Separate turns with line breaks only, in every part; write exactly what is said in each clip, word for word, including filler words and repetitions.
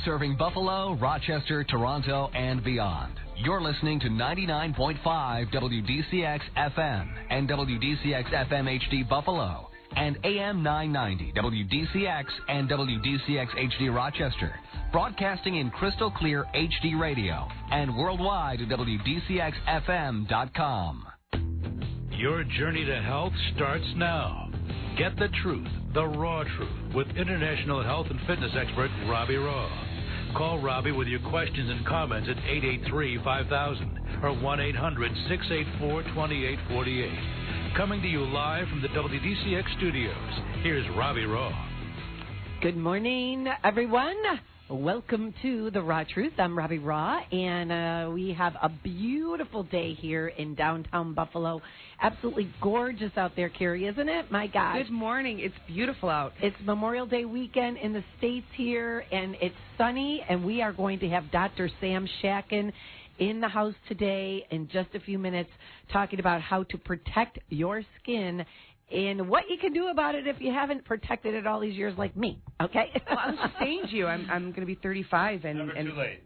serving Buffalo, Rochester, Toronto, and beyond. You're listening to ninety-nine point five W D C X F M and W D C X F M H D Buffalo and A M nine ninety W D C X and W D C X H D Rochester, broadcasting in crystal clear H D radio and worldwide at W D C X F M dot com.
Your journey to health starts now. Get the truth, the raw truth, with international health and fitness expert Robbie Raw. Call Robbie with your questions and comments at eight eight three, five thousand or one eight hundred, six eight four, two eight four eight. Coming to you live from the W D C X studios, here's Robbie Raw.
Good morning, everyone. Welcome to The Raw Truth. I'm Robbie Raw, and uh, we have a beautiful day here in downtown Buffalo. Absolutely gorgeous out there, Carrie, isn't it? My gosh.
Good morning. It's beautiful out.
It's Memorial Day weekend in the States here, and it's sunny, and we are going to have Doctor Sam Shakin in the house today in just a few minutes talking about how to protect your skin and what you can do about it if you haven't protected it all these years like me, okay?
Well, I was just saying to you, I'm I'm going to be thirty-five, and
never
and
too late.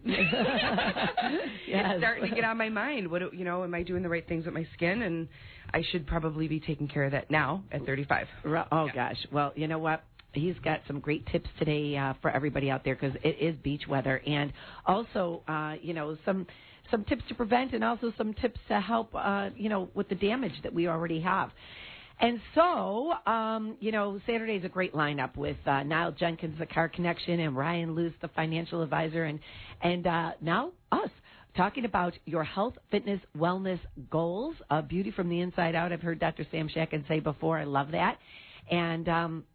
Yes.
It's starting to get on my mind. What do- you know, am I doing the right things with my skin? And I should probably be taking care of that now at thirty-five.
Oh gosh. Well, you know what? He's got some great tips today uh, for everybody out there because it is beach weather, and also, uh, you know, some. some tips to prevent and also some tips to help, uh, you know, with the damage that we already have. And so, um, you know, Saturday's a great lineup with uh, Niall Jenkins, the Car Connection, and Ryan Luce, the financial advisor, and and uh, now us talking about your health, fitness, wellness goals, uh, beauty from the inside out. I've heard Doctor Sam Shakin say before. I love that. And um,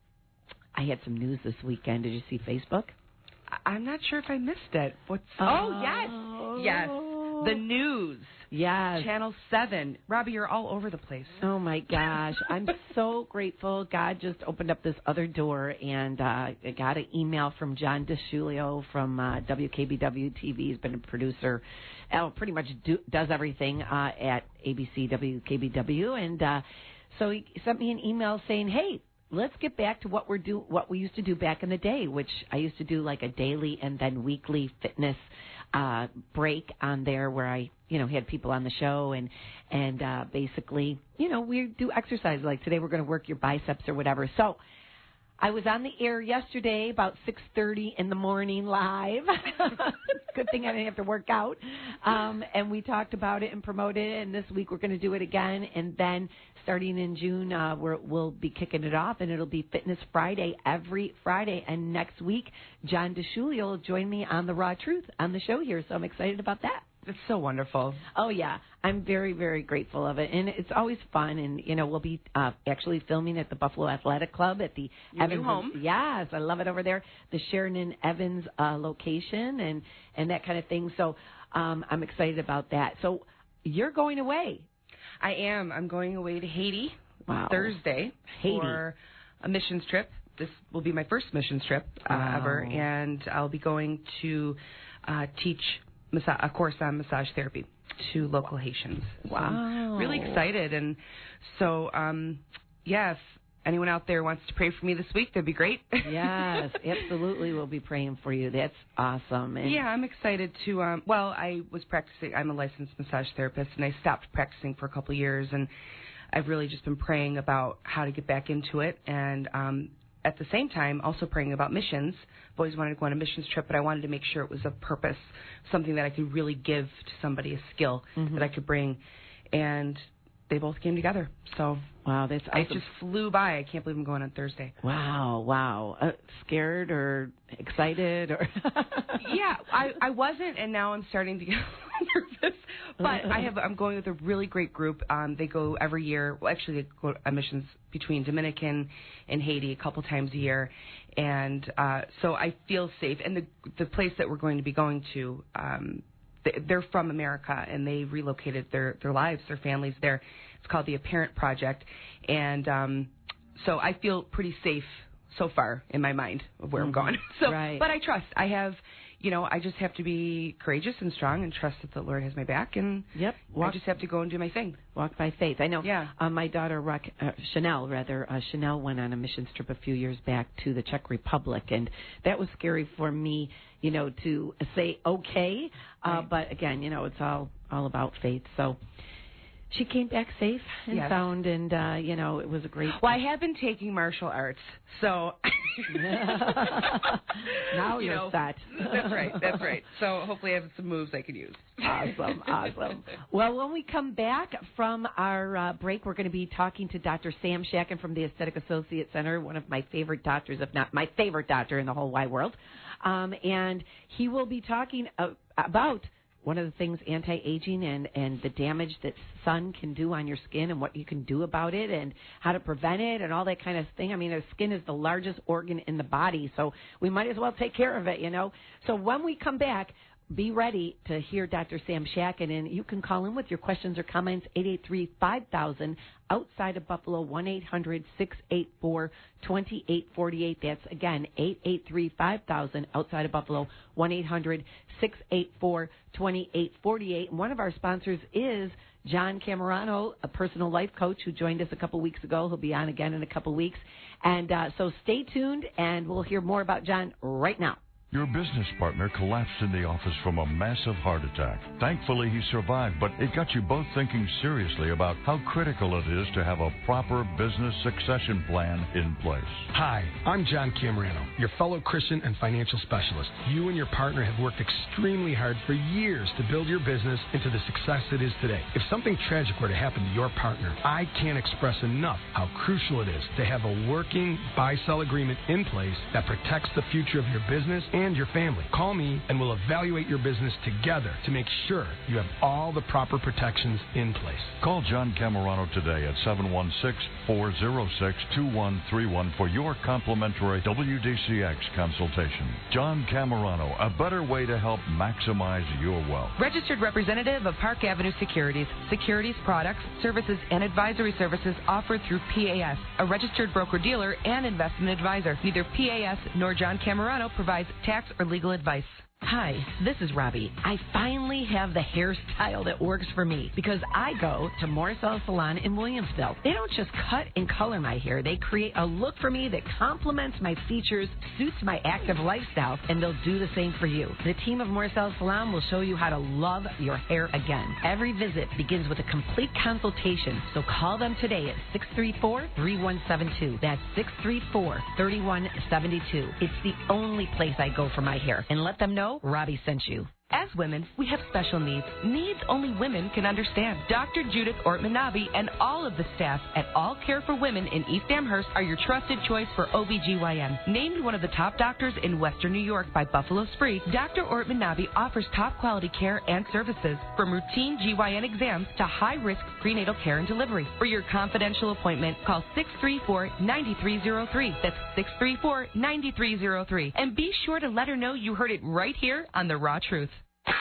I had some news this weekend. Did you see Facebook?
I- I'm not sure if I missed it. What's?
Oh,
Oh, yes, yes. The news.
Yes.
Channel seven. Robbie, you're all over the place.
Oh, my gosh. I'm so grateful. God just opened up this other door, and uh, I got an email from John DeShulio from uh, W K B W T V. He's been a producer, uh, pretty much do, does everything uh, at A B C W K B W. And uh, so he sent me an email saying, hey, let's get back to what we're do what we used to do back in the day, which I used to do like a daily and then weekly fitness uh, break on there where I, you know, had people on the show and and uh, basically, you know, we do exercise like today we're going to work your biceps or whatever. So I was on the air yesterday about six thirty in the morning live. Good thing I didn't have to work out. Um, and we talked about it and promoted it. And this week we're going to do it again. And then starting in June, uh, we're, we'll be kicking it off. And it'll be Fitness Friday every Friday. And next week, John DeShulio will join me on The Raw Truth on the show here. So I'm excited about that.
It's so wonderful.
Oh, yeah. I'm very, very grateful of it. And it's always fun. And, you know, we'll be uh, actually filming at the Buffalo Athletic Club at the
Your
Evans.
new home.
Yes, I love it over there. The Sheridan Evans uh, location and, and that kind of thing. So um, I'm excited about that. So you're going away.
I am. I'm going away to Haiti
Wow.
Thursday
Haiti.
for a missions trip. This will be my first missions trip uh,
Wow.
ever, and I'll be going to uh, teach massa- a course on massage therapy to local Haitians. So
Wow.
I'm really excited, and so um, yeah, if anyone out there wants to pray for me this week, that'd be great.
Yes, absolutely. We'll be praying for you. That's awesome. And
Yeah, I'm excited to, um, well, I was practicing, I'm a licensed massage therapist, and I stopped practicing for a couple of years, and I've really just been praying about how to get back into it, and um, at the same time, also praying about missions. I've always wanted to go on a missions trip, but I wanted to make sure it was a purpose, something that I could really give to somebody, a skill
Mhm.
that I could bring, and they both came together, so
Wow, that's awesome.
it just flew by. I can't believe I'm going on Thursday.
Wow, wow. Uh, scared or excited or?
Yeah, I, I wasn't, and now I'm starting to get nervous. But I have I'm going with a really great group. Um, they go every year. Well, actually, they go on missions between Dominican and Haiti a couple times a year, and uh, so I feel safe. And the the place that we're going to be going to, um, they, they're from America, and they relocated their their lives, their families there. It's called the Apparent Project, and um, so I feel pretty safe so far in my mind of where I'm going. So,
Right.
but I trust. I have, you know, I just have to be courageous and strong and trust that the Lord has my back, and
yep,
walk, I just have to go and do my thing.
Walk by faith. I know.
Yeah.
Uh, my daughter, Rock, uh, Chanel, rather, uh, Chanel went on a missions trip a few years back to the Czech Republic, and that was scary for me, you know, to say okay. Uh,
right.
But again, you know, it's all all about faith. So. She came back safe and
yes.
sound, and, uh, you know, it was a great...
Well, I have been taking martial arts, so...
now
you
you're
know,
set.
That's right, that's right. So hopefully I have some moves I can use.
Awesome, awesome. Well, when we come back from our uh, break, we're going to be talking to Doctor Sam Shacken from the Aesthetic Associate Center, one of my favorite doctors, if not my favorite doctor in the whole wide world. Um, and he will be talking uh, about... one of the things, anti-aging and, and the damage that sun can do on your skin and what you can do about it and how to prevent it and all that kind of thing. I mean, the skin is the largest organ in the body, so we might as well take care of it, you know. So when we come back, be ready to hear Doctor Sam Shacken, and you can call in with your questions or comments, eight eight three, five thousand, outside of Buffalo, one eight hundred, six eight four, two eight four eight. That's, again, eight eight three, five thousand, outside of Buffalo, one eight hundred, six eight four, two eight four eight. And one of our sponsors is John Camerano, a personal life coach who joined us a couple weeks ago. He'll be on again in a couple weeks. And uh, so stay tuned, and we'll hear more about John right now.
Your business partner collapsed in the office from a massive heart attack. Thankfully, he survived, but it got you both thinking seriously about how critical it is to have a proper business succession plan in place.
Hi, I'm John Camerano, your fellow Christian and financial specialist. You and your partner have worked extremely hard for years to build your business into the success it is today. If something tragic were to happen to your partner, I can't express enough how crucial it is to have a working buy-sell agreement in place that protects the future of your business and your family. Call me and we'll evaluate your business together to make sure you have all the proper protections in place.
Call John Camerano today at seven one six, four zero six, two one three one for your complimentary W D C X consultation. John Camerano, a better way to help maximize your wealth.
Registered representative of Park Avenue Securities. Securities, products, services, and advisory services offered through P A S, a registered broker-dealer and investment advisor. Neither P A S nor John Camerano provides tax or legal advice. Hi, this is Robbie. I finally have the hairstyle that works for me because I go to Morrisell Salon in Williamsville. They don't just cut and color my hair. They create a look for me that complements my features, suits my active lifestyle, and they'll do the same for you. The team of Morrisell Salon will show you how to love your hair again. Every visit begins with a complete consultation, so call them today at six three four, three one seven two. That's six three four, three one seven two. It's the only place I go for my hair, and let them know Robbie sent you. As women, we have special needs. Needs only women can understand. Doctor Judith Ortman-Nabi and all of the staff at All Care for Women in East Amherst are your trusted choice for O B G Y N. Named one of the top doctors in Western New York by Buffalo Spree, Doctor Ortman-Nabi offers top quality care and services, from routine G Y N exams to high-risk prenatal care and delivery. For your confidential appointment, call six three four, nine three zero three. That's six three four, nine three zero three. And be sure to let her know you heard it right here on The Raw Truth.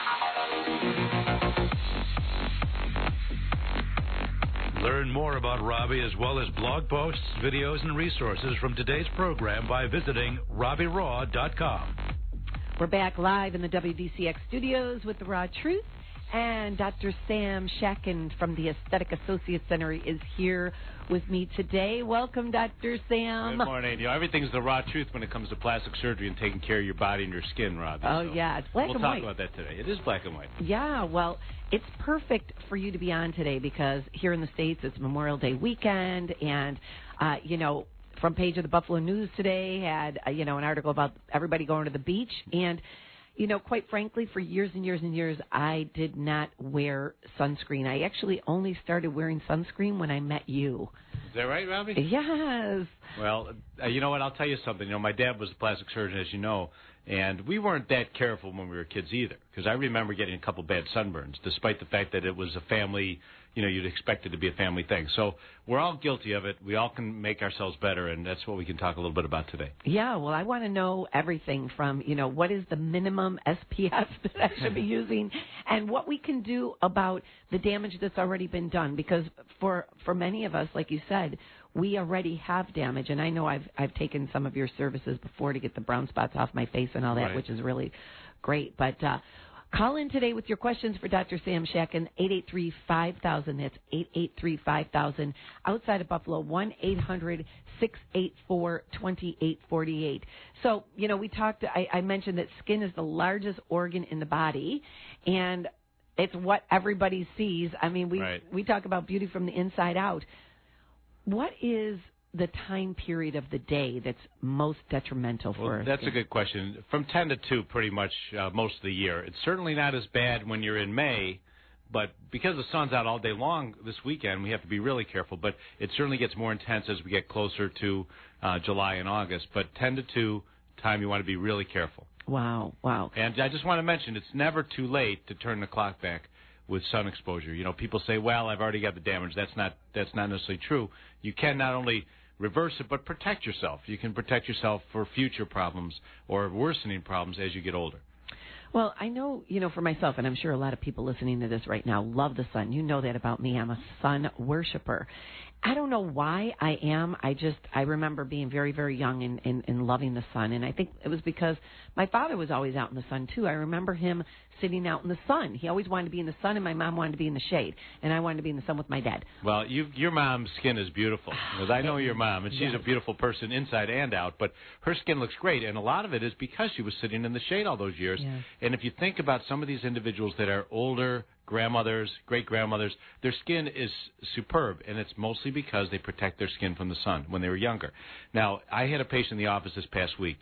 Learn more about Robbie as well as blog posts, videos, and resources from today's program by visiting robbie raw dot com.
We're back live in the W D C X studios with The Raw Truth, and Doctor Sam Shacken from the Aesthetic Associate Center is here with me today. Welcome, Doctor Sam.
Good morning. You know, everything's the raw truth when it comes to plastic surgery and taking care of your body and your skin, Robbie.
Oh,
so
yeah, it's black
we'll
and
talk
white.
about that today. It is black and white.
Yeah, well, it's perfect for you to be on today because here in the States it's Memorial Day weekend, and, uh, you know, front page of the Buffalo News today had, uh, you know, an article about everybody going to the beach, and you know, quite frankly, for years and years and years, I did not wear sunscreen. I actually only started wearing sunscreen when I met you.
Is that right, Robbie?
Yes.
Well, uh, you know what? I'll tell you something. You know, my dad was a plastic surgeon, as you know, and we weren't that careful when we were kids either, because I remember getting a couple bad sunburns, despite the fact that it was a family, you know, you'd expect it to be a family thing. So we're all guilty of it. We all can make ourselves better, and that's what we can talk a little bit about today.
Yeah, well, I want to know everything from, you know, what is the minimum S P F that I should be using and what we can do about the damage that's already been done. Because for, for many of us, like you said, we already have damage. And I know I've I've taken some of your services before to get the brown spots off my face and all that,
Right.
which is really great. But uh, call in today with your questions for Doctor Sam Shacken, eight eight three, five thousand. That's eight eight three, five thousand. Outside of Buffalo, one eight hundred, six eight four, two eight four eight. So, you know, we talked, I, I mentioned that skin is the largest organ in the body, and it's what everybody sees. I mean, we
Right.
we talk about beauty from the inside out. What is the time period of the day that's most detrimental for
Well,
our
that's
skin?
a good question. From ten to two, pretty much uh, most of the year. It's certainly not as bad when you're in May, but because the sun's out all day long this weekend, we have to be really careful. But it certainly gets more intense as we get closer to uh, July and August. But ten to two, time you want to be really careful.
Wow, wow.
And I just want to mention, it's never too late to turn the clock back with sun exposure. You know, people say, well, I've already got the damage. That's not that's not necessarily true. You can not only reverse it, but protect yourself. You can protect yourself for future problems or worsening problems as you get older.
Well, I know, you know, for myself, and I'm sure a lot of people listening to this right now love the sun. You know that about me. I'm a sun worshiper. I don't know why I am. I just, I remember being very, very young and, and, and loving the sun. And I think it was because my father was always out in the sun, too. I remember him sitting out in the sun. He always wanted to be in the sun, and my mom wanted to be in the shade. And I wanted to be in the sun with my dad.
Well, you, your mom's skin is beautiful. Because I know your mom, and she's
Yes.
a beautiful person inside and out. But her skin looks great, and a lot of it is because she was sitting in the shade all those years.
Yes.
And if you think about some of these individuals that are older, grandmothers, great-grandmothers, their skin is superb, and it's mostly because they protect their skin from the sun when they were younger. Now, I had a patient in the office this past week.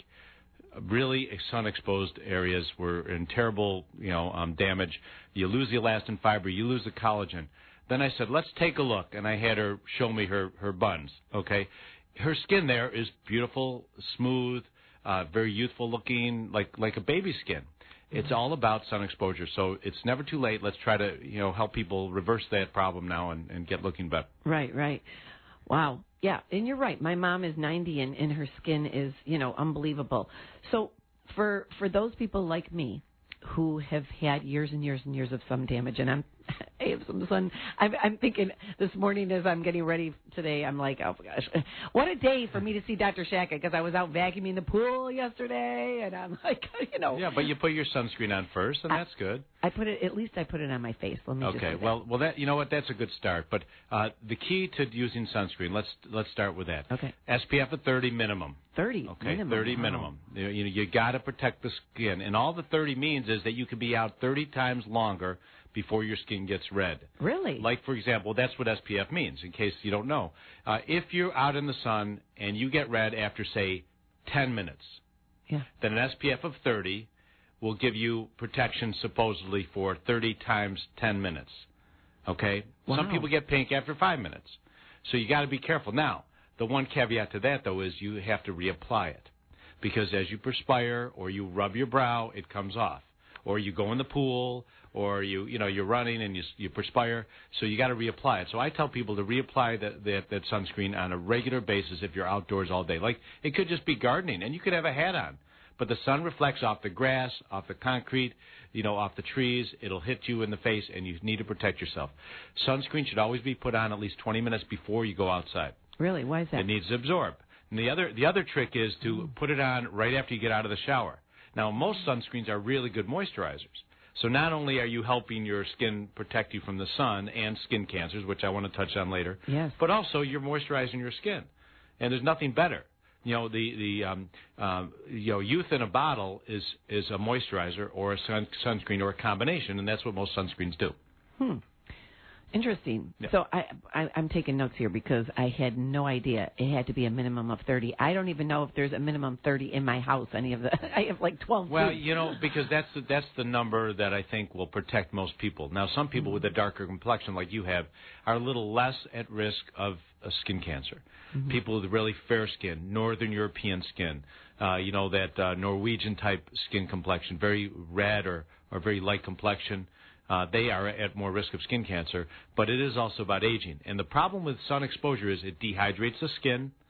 Really sun-exposed areas were in terrible, you know, um, damage. You lose the elastin fiber, you lose the collagen. Then I said, let's take a look, and I had her show me her, her buns, okay? Her skin there is beautiful, smooth, uh, very youthful-looking, like like a baby skin. It's all about sun exposure, so it's never too late. Let's try to, you know, help people reverse that problem now and, and get looking better.
Right, right. Wow. Yeah, and you're right. My mom is ninety, and, and her skin is, you know, unbelievable. So for for those people like me who have had years and years and years of sun damage, and I'm I have some sun. I'm, I'm thinking this morning as I'm getting ready today, I'm like, oh, my gosh, what a day for me to see Doctor Shacken, because I was out vacuuming the pool yesterday, and I'm like, you know.
Yeah, but you put your sunscreen on first, and
I,
that's good.
I put it, at least I put it on my face. Let me just
Okay,
do that.
well, well, that you know what, that's a good start. But uh, the key to using sunscreen, let's let's start with that.
Okay.
S P F of thirty minimum.
thirty
Okay,
minimum.
thirty
Wow.
minimum. You, you, you got to protect the skin, and all the thirty means is that you could be out thirty times longer before your skin gets red.
Really?
Like, for example, that's what S P F means, in case you don't know. Uh, if you're out in the sun and you get red after, say, ten minutes,
Yeah.
then an S P F of thirty will give you protection supposedly for thirty times ten minutes. Okay?
Wow.
Some people get pink after five minutes. So you got to be careful. Now, the one caveat to that, though, is you have to reapply it. Because as you perspire or you rub your brow, it comes off. Or you go in the pool, or you you know you're running and you you perspire, so you got to reapply it. So I tell people to reapply that, that that sunscreen on a regular basis if you're outdoors all day. Like, it could just be gardening, and you could have a hat on, but the sun reflects off the grass, off the concrete, you know, off the trees. It'll hit you in the face, and you need to protect yourself. Sunscreen should always be put on at least twenty minutes before you go outside.
Really? Why is that?
It needs to absorb. And the other the other trick is to
Mm.
put it on right after you get out of the shower. Now, most sunscreens are really good moisturizers. So not only are you helping your skin protect you from the sun and skin cancers, which I want to touch on later,
Yes.
but also you're moisturizing your skin. And there's nothing better. You know, the, the um, um, you know, youth in a bottle is, is a moisturizer or a sun, sunscreen or a combination, and that's what most sunscreens do.
Hmm. Interesting.
Yeah.
So I, I, I'm taking notes here because I had no idea it had to be a minimum of thirty. I don't even know if there's a minimum thirty in my house. Any of the I have like twelve.
Well,
kids.
you know, because that's the, that's the number that I think will protect most people. Now, some people with a darker complexion like you have are a little less at risk of a skin cancer.
Mm-hmm.
People with really fair skin, Northern European skin, uh, you know, that uh, Norwegian-type skin complexion, very red or, or very light complexion, uh, they are at more risk of skin cancer. But it is also about aging. And the problem with sun exposure is it dehydrates the skin.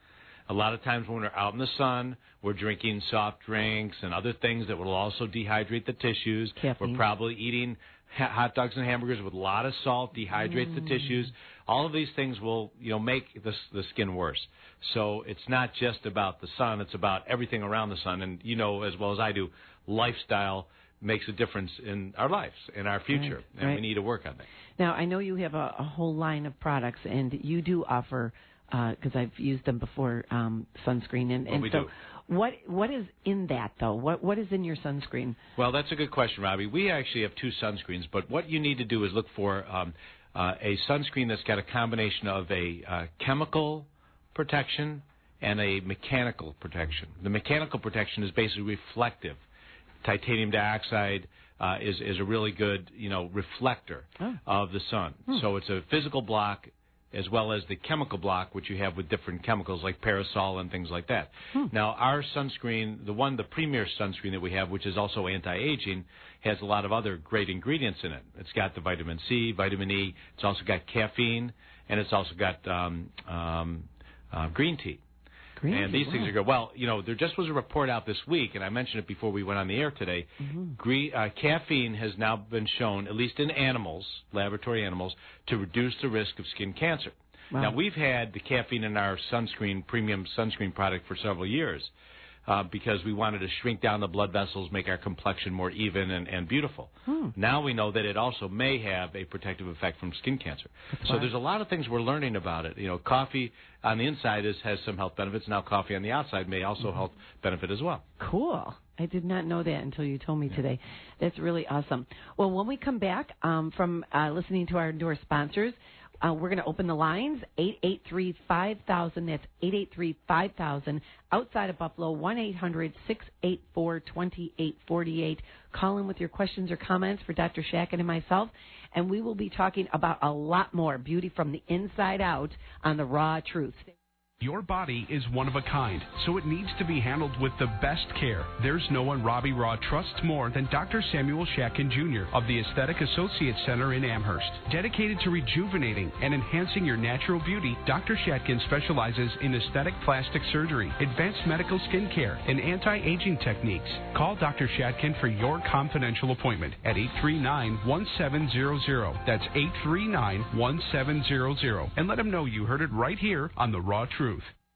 A lot of times when we're out in the sun, we're drinking soft drinks and other things that will also dehydrate the tissues.
Caffeine.
We're probably eating ha- hot dogs and hamburgers with a lot of salt, dehydrates mm. the tissues. All of these things will, you know, make the, the skin worse. So it's not just about the sun; it's about everything around the sun. And you know as well as I do, lifestyle makes a difference in our lives, in our future,
right,
and
right.
we need to work on that.
Now, I know you have a, a whole line of products, and you do offer, because uh, I've used them before, um, sunscreen. And,
well,
and
we
so
do.
what what is in that, though? What What is in your sunscreen?
Well, that's a good question, Robbie. We actually have two sunscreens, but what you need to do is look for um, uh, a sunscreen that's got a combination of a uh, chemical protection and a mechanical protection. The mechanical protection is basically reflective. Titanium dioxide uh, is is a really good, you know, reflector oh. of the sun. Hmm. So it's a physical block as well as the chemical block, which you have with different chemicals like parasol and things like that. Hmm. Now, our sunscreen, the one, the premier sunscreen that we have, which is also anti-aging, has a lot of other great ingredients in it. It's got the vitamin C, vitamin E. It's also got caffeine, and it's also got um, um, uh, green tea.
Green
and
tea,
these
wow.
things are good. Well, you know, there just was a report out this week, and I mentioned it before we went on the air today.
Mm-hmm.
Green, uh, caffeine has now been shown, at least in animals, laboratory animals, to reduce the risk of skin cancer. Wow. Now, we've had the caffeine in our sunscreen, premium sunscreen product for several years uh, because we wanted to shrink down the blood vessels, make our complexion more even and, and beautiful. Hmm. Now we know that it also may have a protective effect from skin cancer. That's so right. There's a lot of things we're learning about it. You know, coffee on the inside is, has some health benefits. Now coffee on the outside may also mm-hmm. health benefit as well.
Cool. I did not know that until you told me yeah. today. That's really awesome. Well, when we come back um, from uh, listening to our endorsed sponsors, Uh, we're going to open the lines, eight eight three, five thousand. That's eight eight three, five thousand. Outside of Buffalo, one eight hundred, six eight four, two eight four eight. Call in with your questions or comments for Doctor Shackin and myself, and we will be talking about a lot more beauty from the inside out on The Raw Truth.
Your body is one of a kind, so it needs to be handled with the best care. There's no one Robbie Raw trusts more than Doctor Samuel Shackin Junior of the Aesthetic Associates Center in Amherst. Dedicated to rejuvenating and enhancing your natural beauty, Doctor Shackin specializes in aesthetic plastic surgery, advanced medical skin care, and anti-aging techniques. Call Doctor Shackin for your confidential appointment at eight three nine, one seven zero zero. That's eight three nine, one seven zero zero. And let him know you heard it right here on The Raw Truth.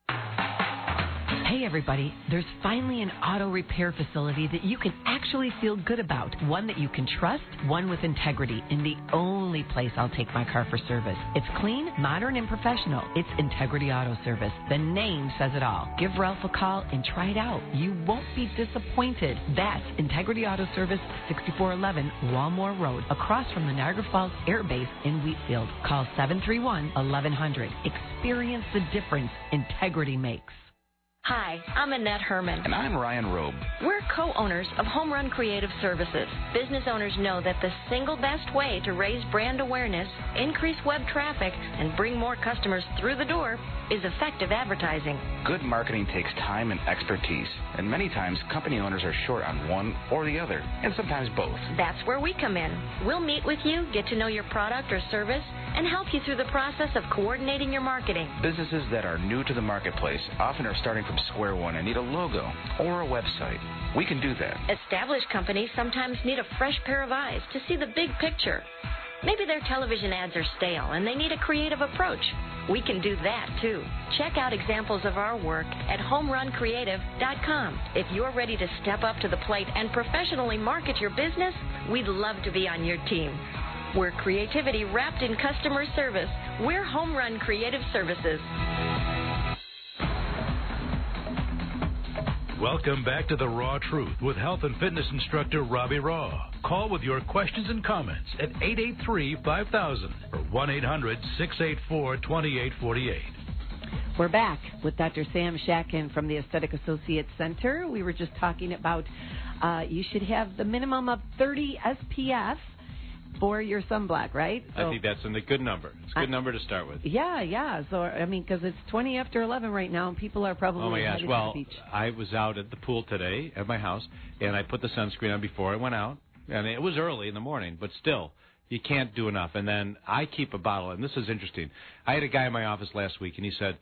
Hey everybody, there's finally an auto repair facility that you can actually feel good about. One that you can trust, one with integrity, and the only place I'll take my car for service. It's clean, modern, and professional. It's Integrity Auto Service. The name says it all. Give Ralph a call and try it out. You won't be disappointed. That's Integrity Auto Service, sixty-four eleven Walmore Road, across from the Niagara Falls Air Base in Wheatfield. Call seven three one, eleven hundred. Experience the difference Integrity makes.
Hi, I'm Annette Herman.
And I'm Ryan Robe.
We're co-owners of Home Run Creative Services. Business owners know that the single best way to raise brand awareness, increase web traffic, and bring more customers through the door is effective advertising.
Good marketing takes time and expertise, and many times company owners are short on one or the other, and sometimes both.
That's where we come in. We'll meet with you, get to know your product or service, and help you through the process of coordinating your marketing.
Businesses that are new to the marketplace often are starting from square one and need a logo or a website. We can do that.
Established companies sometimes need a fresh pair of eyes to see the big picture. Maybe their television ads are stale and they need a creative approach. We can do that too. Check out examples of our work at home run creative dot com. If you're ready to step up to the plate and professionally market your business, we'd love to be on your team. We're creativity wrapped in customer service. We're Home Run Creative Services.
Welcome back to The Raw Truth with health and fitness instructor Robbie Raw. Call with your questions and comments at eight eight three, five thousand or one eight hundred, six eight four, two eight four eight.
We're back with Doctor Sam Shackin from the Aesthetic Associates Center. We were just talking about uh, you should have the minimum of thirty S P F for your sunblock, right?
So, I think that's a good number. It's a good
I,
number to start with.
Yeah, yeah. So, I mean, because it's twenty after eleven right now, and people are probably
oh my gosh.
headed
Well,
to the beach.
I was out at the pool today at my house, and I put the sunscreen on before I went out. And it was early in the morning, but still, you can't do enough. And then I keep a bottle, and this is interesting. I had a guy in my office last week, and he said,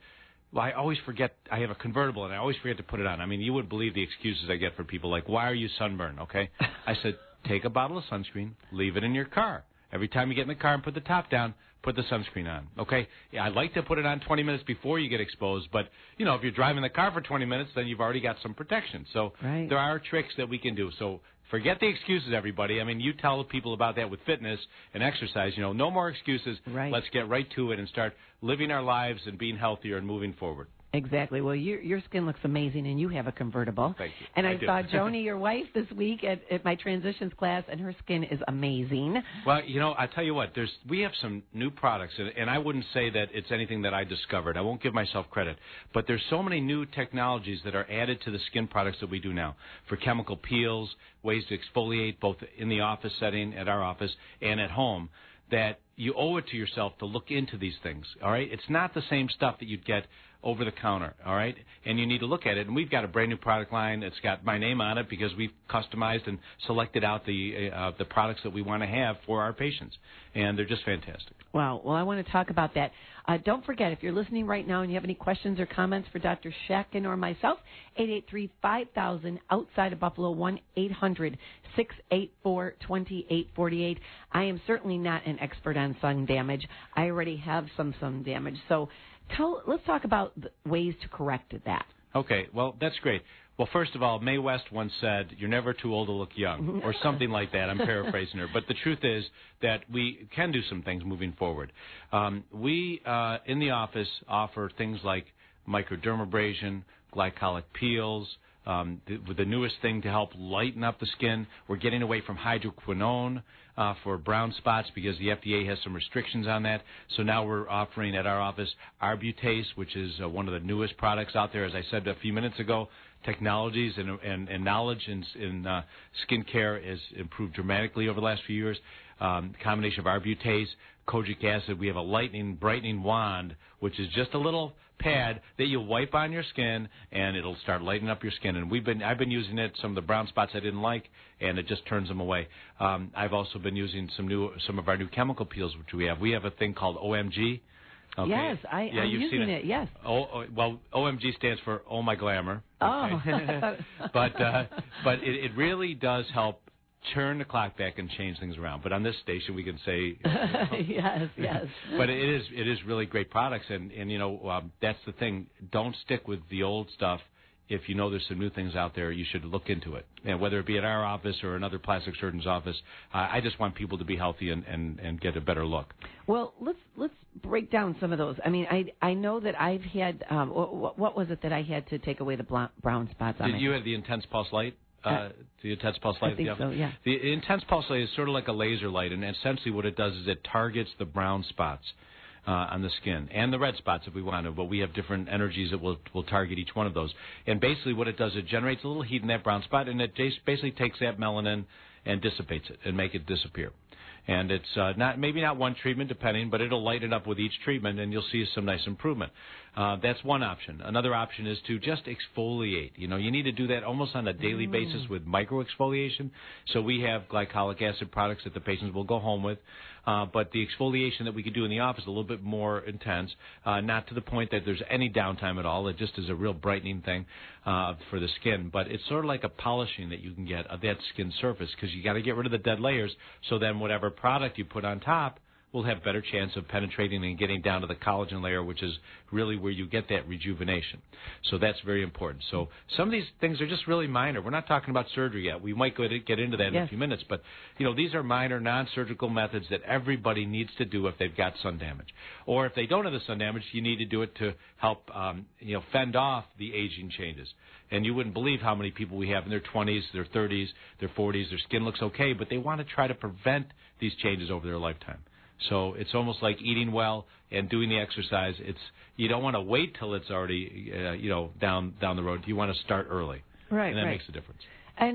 well, I always forget. I have a convertible, and I always forget to put it on. I mean, you wouldn't believe the excuses I get from people like, why are you sunburned, okay? I said, take a bottle of sunscreen, leave it in your car. Every time you get in the car and put the top down, put the sunscreen on, okay? Yeah, I like to put it on twenty minutes before you get exposed, but, you know, if you're driving the car for twenty minutes, then you've already got some protection. So
right.
there are tricks that we can do. So forget the excuses, everybody. I mean, you tell people about that with fitness and exercise. You know, no more excuses.
Right.
Let's get right to it and start living our lives and being healthier and moving forward.
Exactly. Well, your your skin looks amazing, and you have a convertible.
Thank you.
And I,
I do.
saw Joni, your wife, this week at, at my transitions class, and her skin is amazing.
Well, you know, I tell you what, there's we have some new products, and, and I wouldn't say that it's anything that I discovered. I won't give myself credit, but there's so many new technologies that are added to the skin products that we do now for chemical peels, ways to exfoliate both in the office setting, at our office, and at home, that you owe it to yourself to look into these things, all right? It's not the same stuff that you'd get over the counter, all right? And you need to look at it. And we've got a brand new product line that's got my name on it because we've customized and selected out the uh, the products that we want to have for our patients. And they're just fantastic.
Wow. Well, I want to talk about that. Uh, don't forget, if you're listening right now and you have any questions or comments for Doctor Shackin or myself, eight eight three, five thousand, outside of Buffalo, one eight hundred, six eight four, two eight four eight. I am certainly not an expert on sun damage. I already have some sun damage. So tell, let's talk about the ways to correct that.
Okay. Well, that's great. Well, first of all, Mae West once said, you're never too old to look young, or something like that. I'm paraphrasing her. But the truth is that we can do some things moving forward. Um, we, uh, in the office, offer things like microdermabrasion, glycolic peels, um, the, the newest thing to help lighten up the skin. We're getting away from hydroquinone uh, for brown spots because the F D A has some restrictions on that. So now we're offering at our office Arbutase, which is uh, one of the newest products out there. As I said a few minutes ago, technologies and, and, and knowledge in, in uh, skin care has improved dramatically over the last few years. Um, combination of Arbutase, kojic acid. We have a lightening, brightening wand, which is just a little pad that you wipe on your skin, and it'll start lightening up your skin. And we've been, I've been using it. Some of the brown spots I didn't like, and it just turns them away. Um, I've also been using some new, some of our new chemical peels, which we have. We have a thing called O M G. Okay.
Yes, I,
yeah,
I'm
you've
using
seen
it. Yes.
Oh, oh, well, O M G stands for Oh My Glamour.
Oh.
Okay. but uh, but it, it really does help turn the clock back and change things around. But on this station, we can say
yes, yes.
But it is it is really great products, and and you know um, that's the thing. Don't stick with the old stuff. If you know there's some new things out there, you should look into it. And whether it be at our office or another plastic surgeon's office, uh, I just want people to be healthy and, and, and get a better look.
Well, let's let's break down some of those. I mean, I I know that I've had um, what, what was it that I had to take away the blonde, brown spots on
Did
my
you had the Intense Pulse Light? Uh, uh, the Intense Pulse Light?
I think so, yeah.
The Intense Pulse Light is sort of like a laser light, and essentially what it does is it targets the brown spots uh, on the skin and the red spots if we want to, but we have different energies that will will target each one of those. And basically what it does, it generates a little heat in that brown spot, and it basically takes that melanin and dissipates it and make it disappear. And it's uh, not maybe not one treatment, depending, but it'll light it up with each treatment, and you'll see some nice improvement. Uh, that's one option. Another option is to just exfoliate. You know, you need to do that almost on a daily mm. basis with microexfoliation. So we have glycolic acid products that the patients will go home with. Uh, but the exfoliation that we can do in the office is a little bit more intense, uh, not to the point that there's any downtime at all. It just is a real brightening thing uh, for the skin. But it's sort of like a polishing that you can get of that skin surface because you got to get rid of the dead layers so then whatever product you put on top will have better chance of penetrating and getting down to the collagen layer, which is really where you get that rejuvenation. So that's very important. So some of these things are just really minor. We're not talking about surgery yet. We might go to get into that in
yes.
a few minutes, but you know these are minor non-surgical methods that everybody needs to do if they've got sun damage. Or if they don't have the sun damage, you need to do it to help um, you know fend off the aging changes. And you wouldn't believe how many people we have in their twenties, their thirties, their forties, their skin looks okay, but they want to try to prevent these changes over their lifetime. So it's almost like eating well and doing the exercise. It's you don't want to wait till it's already uh, you know down down the road. You want to start early,
right?
And that
right.
makes a difference.
And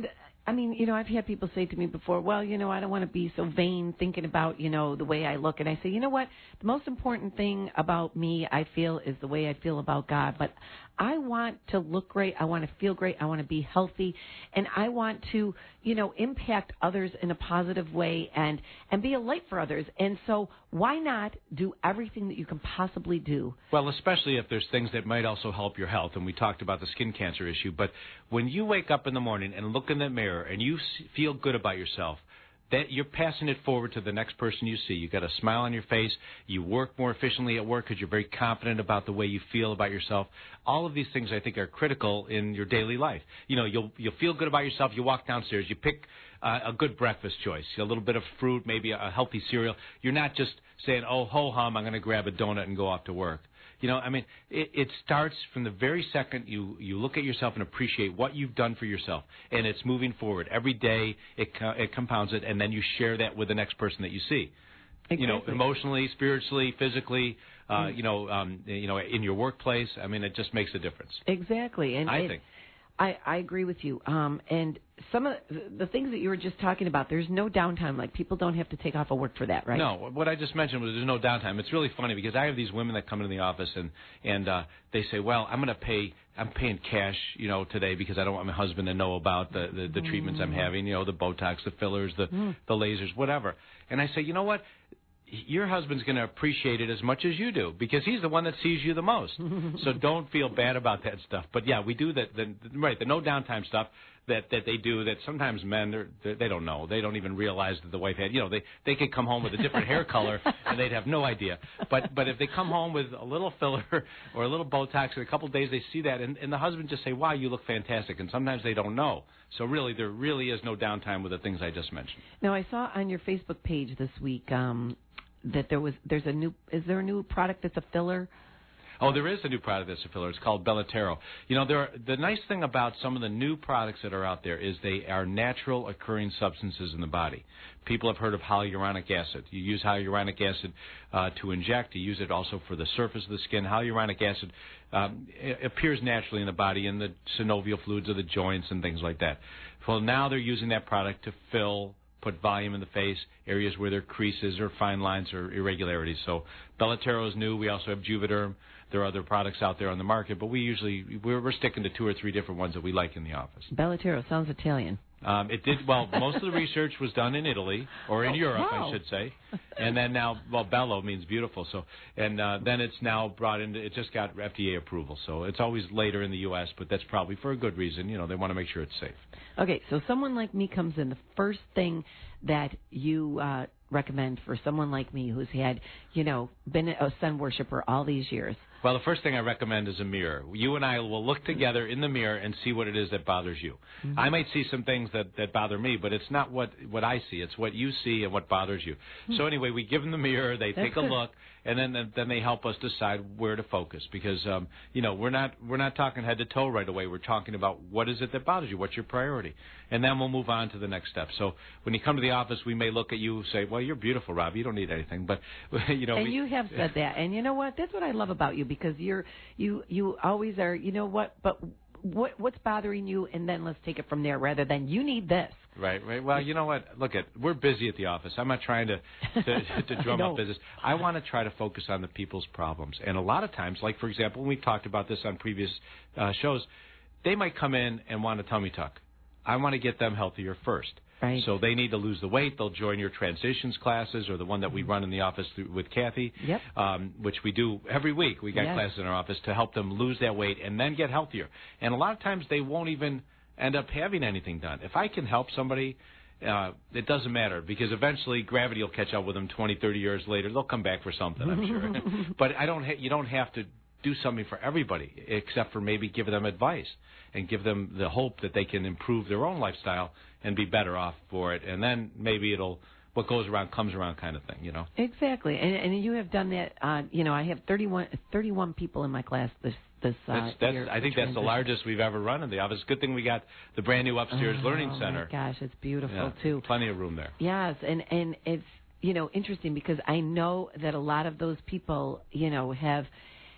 I mean, you know, I've had people say to me before, well, you know, I don't want to be so vain thinking about, you know, the way I look. And I say, you know what? The most important thing about me, I feel, is the way I feel about God. But I want to look great. I want to feel great. I want to be healthy. And I want to, you know, impact others in a positive way and, and be a light for others. And so why not do everything that you can possibly do?
Well, especially if there's things that might also help your health. And we talked about the skin cancer issue. But when you wake up in the morning and look in the mirror and you feel good about yourself, that you're passing it forward to the next person you see. You got a smile on your face. You work more efficiently at work because you're very confident about the way you feel about yourself. All of these things, I think, are critical in your daily life. You know, you'll you'll feel good about yourself. You walk downstairs. You pick uh, a good breakfast choice, a little bit of fruit, maybe a, a healthy cereal. You're not just saying, oh, ho-hum, I'm going to grab a donut and go off to work. You know, I mean, it, it starts from the very second you, you look at yourself and appreciate what you've done for yourself, and it's moving forward. Every day it, it compounds it, and then you share that with the next person that you see. Exactly. You know, emotionally, spiritually, physically, uh, mm. you know, um, you know, in your workplace. I mean, it just makes a difference.
Exactly. And
I
it,
think.
I, I agree with you. Um, and some of the, the things that you were just talking about, there's no downtime. Like, people don't have to take off of work for that, right?
No. What I just mentioned was there's no downtime. It's really funny because I have these women that come into the office and and uh, they say, well, I'm going to pay. I'm paying cash, you know, today because I don't want my husband to know about the the, the mm. treatments I'm having. You know, the Botox, the fillers, the mm. the lasers, whatever. And I say, you know what? Your husband's going to appreciate it as much as you do because he's the one that sees you the most. So don't feel bad about that stuff. But, yeah, we do the, the, the right, the no downtime stuff that, that they do that sometimes men, they're, they're, they don't know. They don't even realize that the wife had, you know, they, they could come home with a different hair color and they'd have no idea. But but if they come home with a little filler or a little Botox in a couple of days, they see that, and, and the husband just say, wow, you look fantastic. And sometimes they don't know. So really, there really is no downtime with the things I just mentioned.
Now, I saw on your Facebook page this week um, that there was there's a new is there a new product that's a filler?
Oh, there is a new product that's a filler. It's called Bellatero. You know, there are, the nice thing about some of the new products that are out there is they are natural occurring substances in the body. People have heard of hyaluronic acid. You use hyaluronic acid uh, to inject. You use it also for the surface of the skin. Hyaluronic acid um, appears naturally in the body in the synovial fluids of the joints and things like that. Well, now they're using that product to fill, put volume in the face, areas where there are creases or fine lines or irregularities. So Bellatero is new. We also have Juvederm. There are other products out there on the market, but we usually, we're, we're sticking to two or three different ones that we like in the office.
Bellatero sounds Italian.
Um, it did, well, most of the research was done in Italy, or in
oh,
Europe,
wow.
I should say. And then now, well, bello means beautiful. So, and uh, then it's now brought into, it just got F D A approval. So it's always later in the U S, but that's probably for a good reason. You know, they want to make sure it's safe.
Okay, so someone like me comes in, the first thing that you uh, recommend for someone like me who's had, you know, been a sun worshiper all these years?
Well, the first thing I recommend is a mirror. You and I will look together in the mirror and see what it is that bothers you. Mm-hmm. I might see some things that, that bother me, but it's not what, what I see. It's what you see and what bothers you. Mm-hmm. So anyway, we give them the mirror, they
That's
take a
good.
look, and then then they help us decide where to focus. Because um, you know, we're not we're not talking head to toe right away. We're talking about what is it that bothers you, what's your priority, and then we'll move on to the next step. So when you come to the office, we may look at you and say, well, you're beautiful, Rob. You don't need anything, but you know.
And
we,
you have said that, and you know what? That's what I love about you because you're you you always are. You know what? But what what's bothering you, and then let's take it from there, rather than you need this.
Right, right. Well, you know what? Look, at we're busy at the office. I'm not trying to to, to drum up business. I want to try to focus on the people's problems. And a lot of times, like for example, when we've talked about this on previous uh, shows, they might come in and want a tummy tuck. I want to get them healthier first.
Right.
So they need to lose the weight. They'll join your transitions classes or the one that we run in the office through, with Kathy,
yep.
um, which we do every week. We got
yes.
classes in our office to help them lose that weight and then get healthier. And a lot of times they won't even end up having anything done. If I can help somebody, uh, it doesn't matter because eventually gravity will catch up with them twenty, thirty years later. They'll come back for something, I'm sure. But I don't. Ha- you don't have to do something for everybody except for maybe give them advice and give them the hope that they can improve their own lifestyle and be better off for it. And then maybe it'll, what goes around comes around kind of thing, you know?
Exactly. And, and you have done that. Uh, you know, I have thirty-one, thirty-one people in my class this this uh,
that's, that's,
year.
I think that's the largest we've ever run in the office. Good thing we got the brand new upstairs
oh,
learning center.
Oh, my gosh, it's beautiful,
yeah,
too.
Plenty of room there.
Yes, and, and it's, you know, interesting because I know that a lot of those people, you know, have,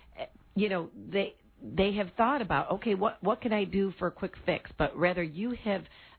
you know, they they have thought about, okay, what, what can I do for a quick fix? But rather you have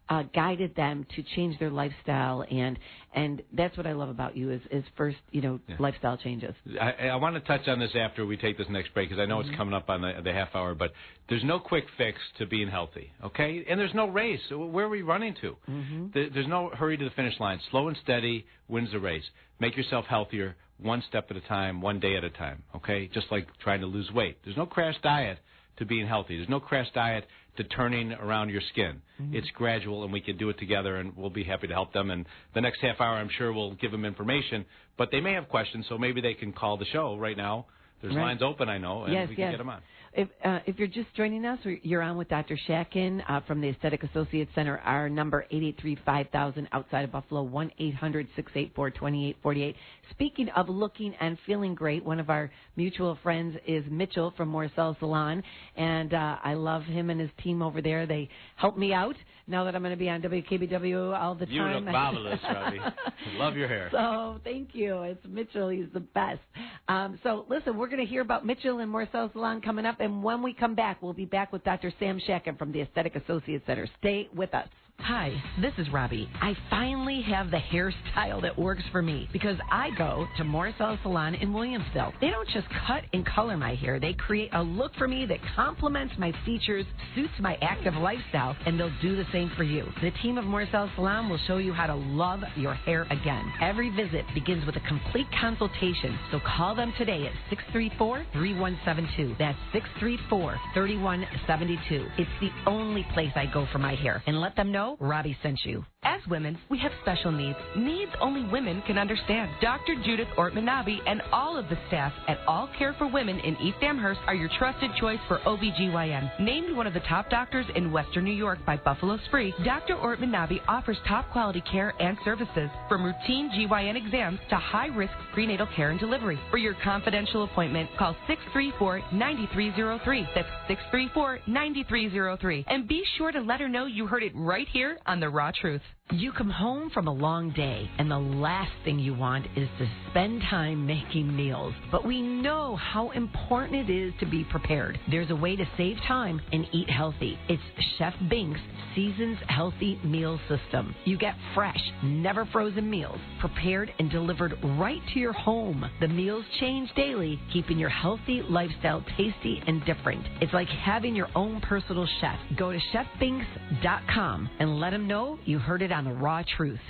uh, guided them to change their lifestyle, and and that's what I love about you is, is first, you know, yeah. lifestyle changes.
I, I want to touch on this after we take this next break because I know mm-hmm. it's coming up on the, the half hour, but there's no quick fix to being healthy, okay? And there's no race. Where are we running to? Mm-hmm. There, there's no hurry to the finish line. Slow and steady wins the race. Make yourself healthier one step at a time, one day at a time, okay? Just like trying to lose weight. There's no crash diet to being healthy. There's no crash diet to turning around your skin. Mm-hmm. It's gradual, and we can do it together, and we'll be happy to help them. And the next half hour, I'm sure we'll give them information, but they may have questions, so maybe they can call the show right now. There's right. lines open, I know, and
yes,
we can
yes.
get them on.
If uh, if you're just joining us, you're on with Doctor Shakin uh, from the Aesthetic Associates Center. Our number, eight eight three, five thousand, outside of Buffalo, one eight hundred, six eight four, two eight four eight. Speaking of looking and feeling great, one of our mutual friends is Mitchell from Morcel Salon, and uh, I love him and his team over there. They help me out now that I'm going to be on W K B W all the
you
time.
You look marvelous, Robbie. Love your hair.
So thank you. It's Mitchell. He's the best. Um, so listen, we're going to hear about Mitchell and Morcel Salon coming up, and when we come back, we'll be back with Doctor Sam Shakin from the Aesthetic Associates Center. Stay with us.
Hi, this is Robbie. I finally have the hairstyle that works for me because I go to Morcel Salon in Williamsville. They don't just cut and color my hair. They create a look for me that complements my features, suits my active lifestyle, and they'll do the same for you. The team of Morcel Salon will show you how to love your hair again. Every visit begins with a complete consultation, so call them today at six three four, three one seven two. That's six three four, three one seven two. It's the only place I go for my hair, and let them know Robbie sent you.
As women, we have special needs, needs only women can understand. Doctor Judith Ortman-Nabi and all of the staff at All Care for Women in East Amherst are your trusted choice for O B G Y N. Named one of the top doctors in Western New York by Buffalo Spree, Doctor Ortman-Nabi offers top quality care and services from routine G Y N exams to high-risk prenatal care and delivery. For your confidential appointment, call six three four, nine three zero three. That's six three four, nine three zero three. And be sure to let her know you heard it right here on The Raw Truth.
You come home from a long day, and the last thing you want is to spend time making meals. But we know how important it is to be prepared. There's a way to save time and eat healthy. It's Chef Bink's Seasons Healthy Meal System. You get fresh, never frozen meals, prepared and delivered right to your home. The meals change daily, keeping your healthy lifestyle tasty and different. It's like having your own personal chef. Go to chef binks dot com and let them know you heard it on The Raw Truth.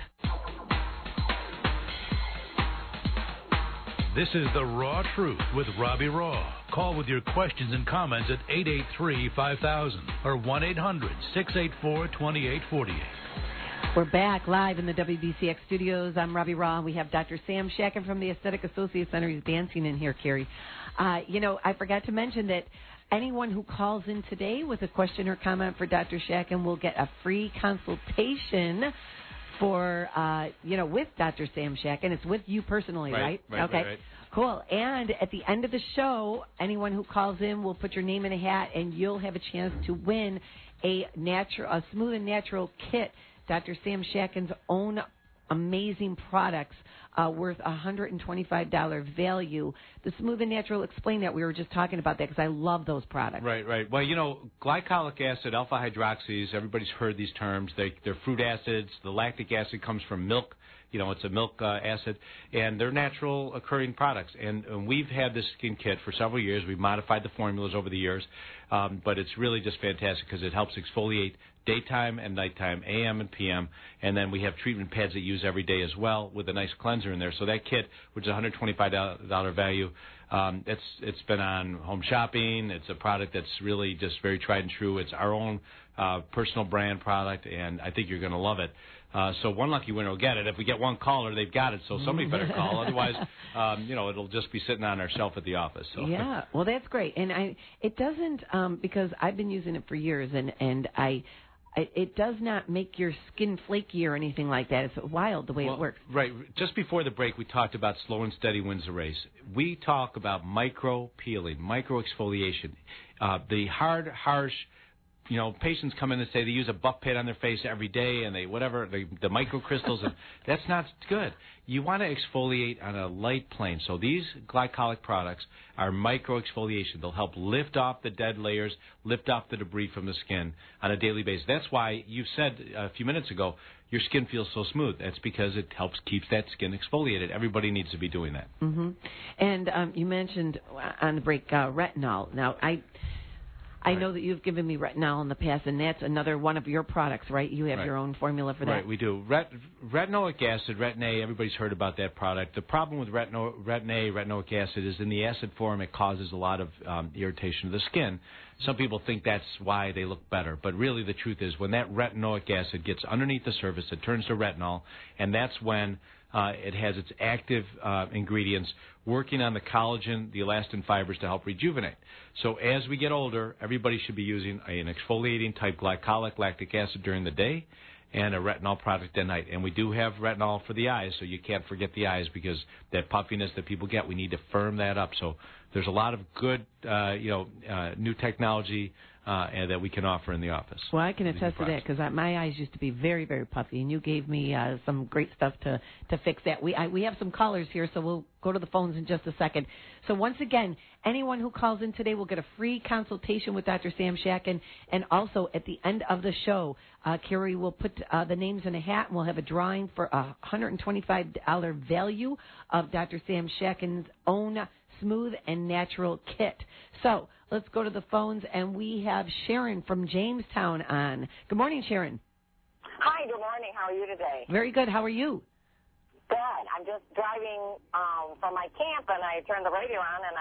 This is The Raw Truth with Robbie Raw. Call with your questions and comments at eight eight three, five thousand or one eight hundred, six eight four, two eight four eight.
We're back live in the W D C X studios. I'm Robbie Raw. We have Doctor Sam Shakin from the Aesthetic Associates Center. He's dancing in here, Carrie. Uh, you know, I forgot to mention that anyone who calls in today with a question or comment for Doctor Shakin will get a free consultation for, uh, you know, with Doctor Sam Shakin. It's with you personally, right?
Right, right
okay.
Right, right.
Cool. And at the end of the show, anyone who calls in will put your name in a hat, and you'll have a chance to win a natural, a smooth and natural kit. Doctor Sam Shakin's own amazing products uh, worth one hundred twenty-five dollars value. The Smooth and Natural, explain that. We were just talking about that because I love those products.
Right, right. Well, you know, glycolic acid, alpha hydroxys, everybody's heard these terms. They, they're fruit acids. The lactic acid comes from milk. You know, it's a milk uh, acid, and they're natural occurring products. And, and we've had this skin kit for several years. We've modified the formulas over the years, um, but it's really just fantastic because it helps exfoliate daytime and nighttime, A M and P M, and then we have treatment pads that you use every day as well with a nice cleanser in there. So that kit, which is one hundred twenty-five dollars value, um, it's it's been on Home Shopping. It's a product that's really just very tried and true. It's our own uh, personal brand product, and I think you're going to love it. Uh, so one lucky winner will get it. If we get one caller, they've got it. So somebody better call. Otherwise, um, you know, it'll just be sitting on our shelf at the office. So.
Yeah, well, that's great. And I, it doesn't, um, because I've been using it for years, and and I. It does not make your skin flaky or anything like that. It's wild the way
well,
it works.
Right. Just before the break, we talked about slow and steady wins the race. We talk about micro peeling, micro exfoliation. Uh, the hard, harsh you know, patients come in and say they use a buff pad on their face every day and they whatever, the, the microcrystals, and that's not good. You want to exfoliate on a light plane. So these glycolic products are micro-exfoliation. They'll help lift off the dead layers, lift off the debris from the skin on a daily basis. That's why you said a few minutes ago your skin feels so smooth. That's because it helps keep that skin exfoliated. Everybody needs to be doing that.
Mm-hmm. And um, you mentioned on the break uh, retinol. Now, I... I
Right.
know that you've given me retinol in the past, and that's another one of your products, right? You have
Right.
your own formula for that.
Right, we do. Ret- retinoic acid, Retin A, everybody's heard about that product. The problem with retino- Retin A, retinoic acid, is in the acid form it causes a lot of um, irritation of the skin. Some people think that's why they look better, but really the truth is when that retinoic acid gets underneath the surface, it turns to retinol, and that's when uh, it has its active uh, ingredients working on the collagen, the elastin fibers to help rejuvenate. So as we get older, everybody should be using an exfoliating type glycolic lactic acid during the day and a retinol product at night. And we do have retinol for the eyes, so you can't forget the eyes because that puffiness that people get, we need to firm that up. So there's a lot of good, uh, you know, uh, new technology uh, and that we can offer in the office.
Well, I can attest to that because my eyes used to be very, very puffy, and you gave me uh, some great stuff to, to fix that. We I, we have some callers here, so we'll go to the phones in just a second. So once again, anyone who calls in today will get a free consultation with Doctor Sam Shakin, and also at the end of the show, uh, Carrie will put uh, the names in a hat, and we'll have a drawing for a one hundred twenty-five dollars value of Doctor Sam Shakin's own Smooth and Natural Kit. So let's go to the phones, and we have Sharon from Jamestown on. Good morning, Sharon.
Hi, good morning. How are you today?
Very good. How are you?
Good. I'm just driving um, from my camp, and I turned the radio on, and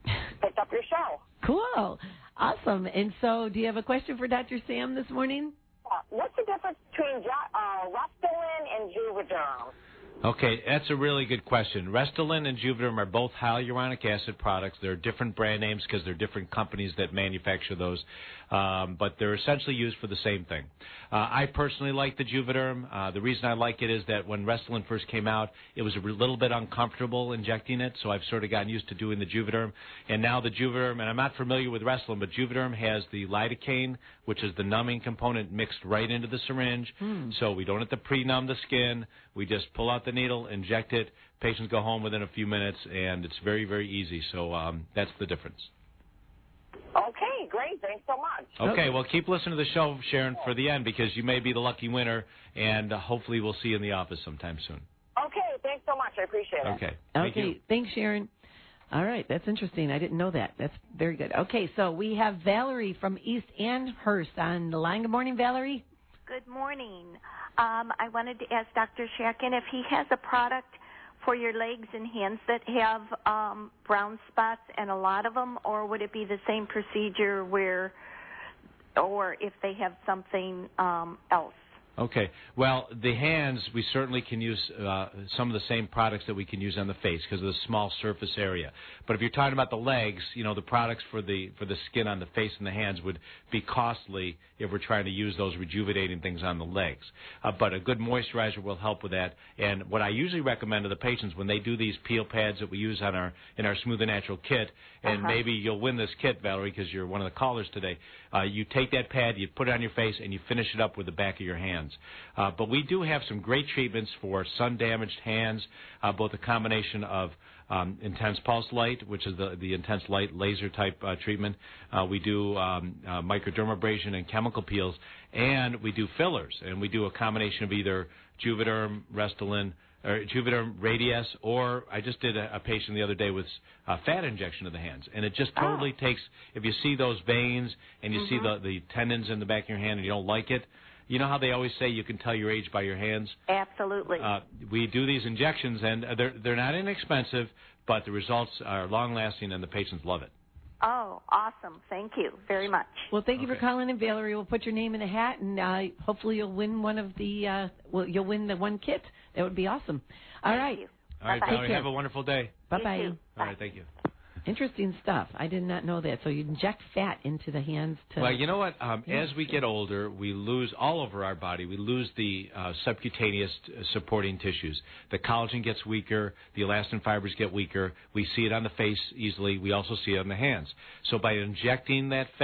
I picked up your show.
Cool. Awesome. And so do you have a question for Doctor Sam this morning?
Uh, what's the difference between uh, Restylane and Juvederm?
Okay, that's a really good question. Restylane and Juvederm are both hyaluronic acid products. They're different brand names because they're different companies that manufacture those, um, but they're essentially used for the same thing. Uh, I personally like the Juvederm. Uh, the reason I like it is that when Restylane first came out, it was a little bit uncomfortable injecting it, so I've sort of gotten used to doing the Juvederm. And now the Juvederm, and I'm not familiar with Restylane, but Juvederm has the lidocaine, which is the numbing component, mixed right into the syringe,
Hmm.
so we don't have to pre-numb the skin. We just pull out the needle, inject it. Patients go home within a few minutes, and it's very, very easy. So um, that's the difference.
Okay, great. Thanks so much.
Okay, well, keep listening to the show, Sharon, for the end, because you may be the lucky winner, and uh, hopefully we'll see you in the office sometime soon.
Okay, thanks so much. I appreciate it.
Okay. Thank
okay.
you.
Thanks, Sharon. All right. That's interesting. I didn't know that. That's very good. Okay, so we have Valerie from East Amherst on the line. Good morning, Valerie.
Good morning. Um, I wanted to ask Doctor Shakin if he has a product for your legs and hands that have um, brown spots and a lot of them, or would it be the same procedure where, or if they have something um, else?
Okay. Well, the hands, we certainly can use uh, some of the same products that we can use on the face because of the small surface area. But if you're talking about the legs, you know, the products for the for the skin on the face and the hands would be costly if we're trying to use those rejuvenating things on the legs. Uh, but a good moisturizer will help with that. And what I usually recommend to the patients when they do these peel pads that we use on our in our Smooth and Natural kit, and
Uh-huh.
maybe you'll win this kit, Valerie, because you're one of the callers today. Uh, you take that pad, you put it on your face, and you finish it up with the back of your hands. Uh, but we do have some great treatments for sun-damaged hands, uh, both a combination of um, intense pulse light, which is the, the intense light laser-type uh, treatment. Uh, we do um, uh, microdermabrasion and chemical peels, and we do fillers. And we do a combination of either Juvederm, Restylane, or Juvederm Radiesse, or I just did a, a patient the other day with a fat injection of the hands. And it just totally
Oh.
takes, if you see those veins and you
Mhm.
see the, the tendons in the back of your hand and you don't like it, you know how they always say you can tell your age by your hands?
Absolutely.
Uh, we do these injections, and they're, they're not inexpensive, but the results are long-lasting, and the patients love it.
Oh, awesome. Thank you very much.
Well, thank you for calling in, Valerie. We'll put your name in a hat, and uh, hopefully you'll win one of the, uh, well, you'll win the one kit. That would be awesome. All
Thank
right.
you.
All right,
Take
Valerie,
care.
have a wonderful day.
Bye-bye.
You too.
All right, thank you.
Interesting stuff. I did not know that. So you inject fat into the hands to...
Well, you know what? Um,
Yeah.
As we get older, we lose all over our body. We lose the uh, subcutaneous uh, supporting tissues. The collagen gets weaker. The elastin fibers get weaker. We see it on the face easily. We also see it on the hands. So by injecting that fat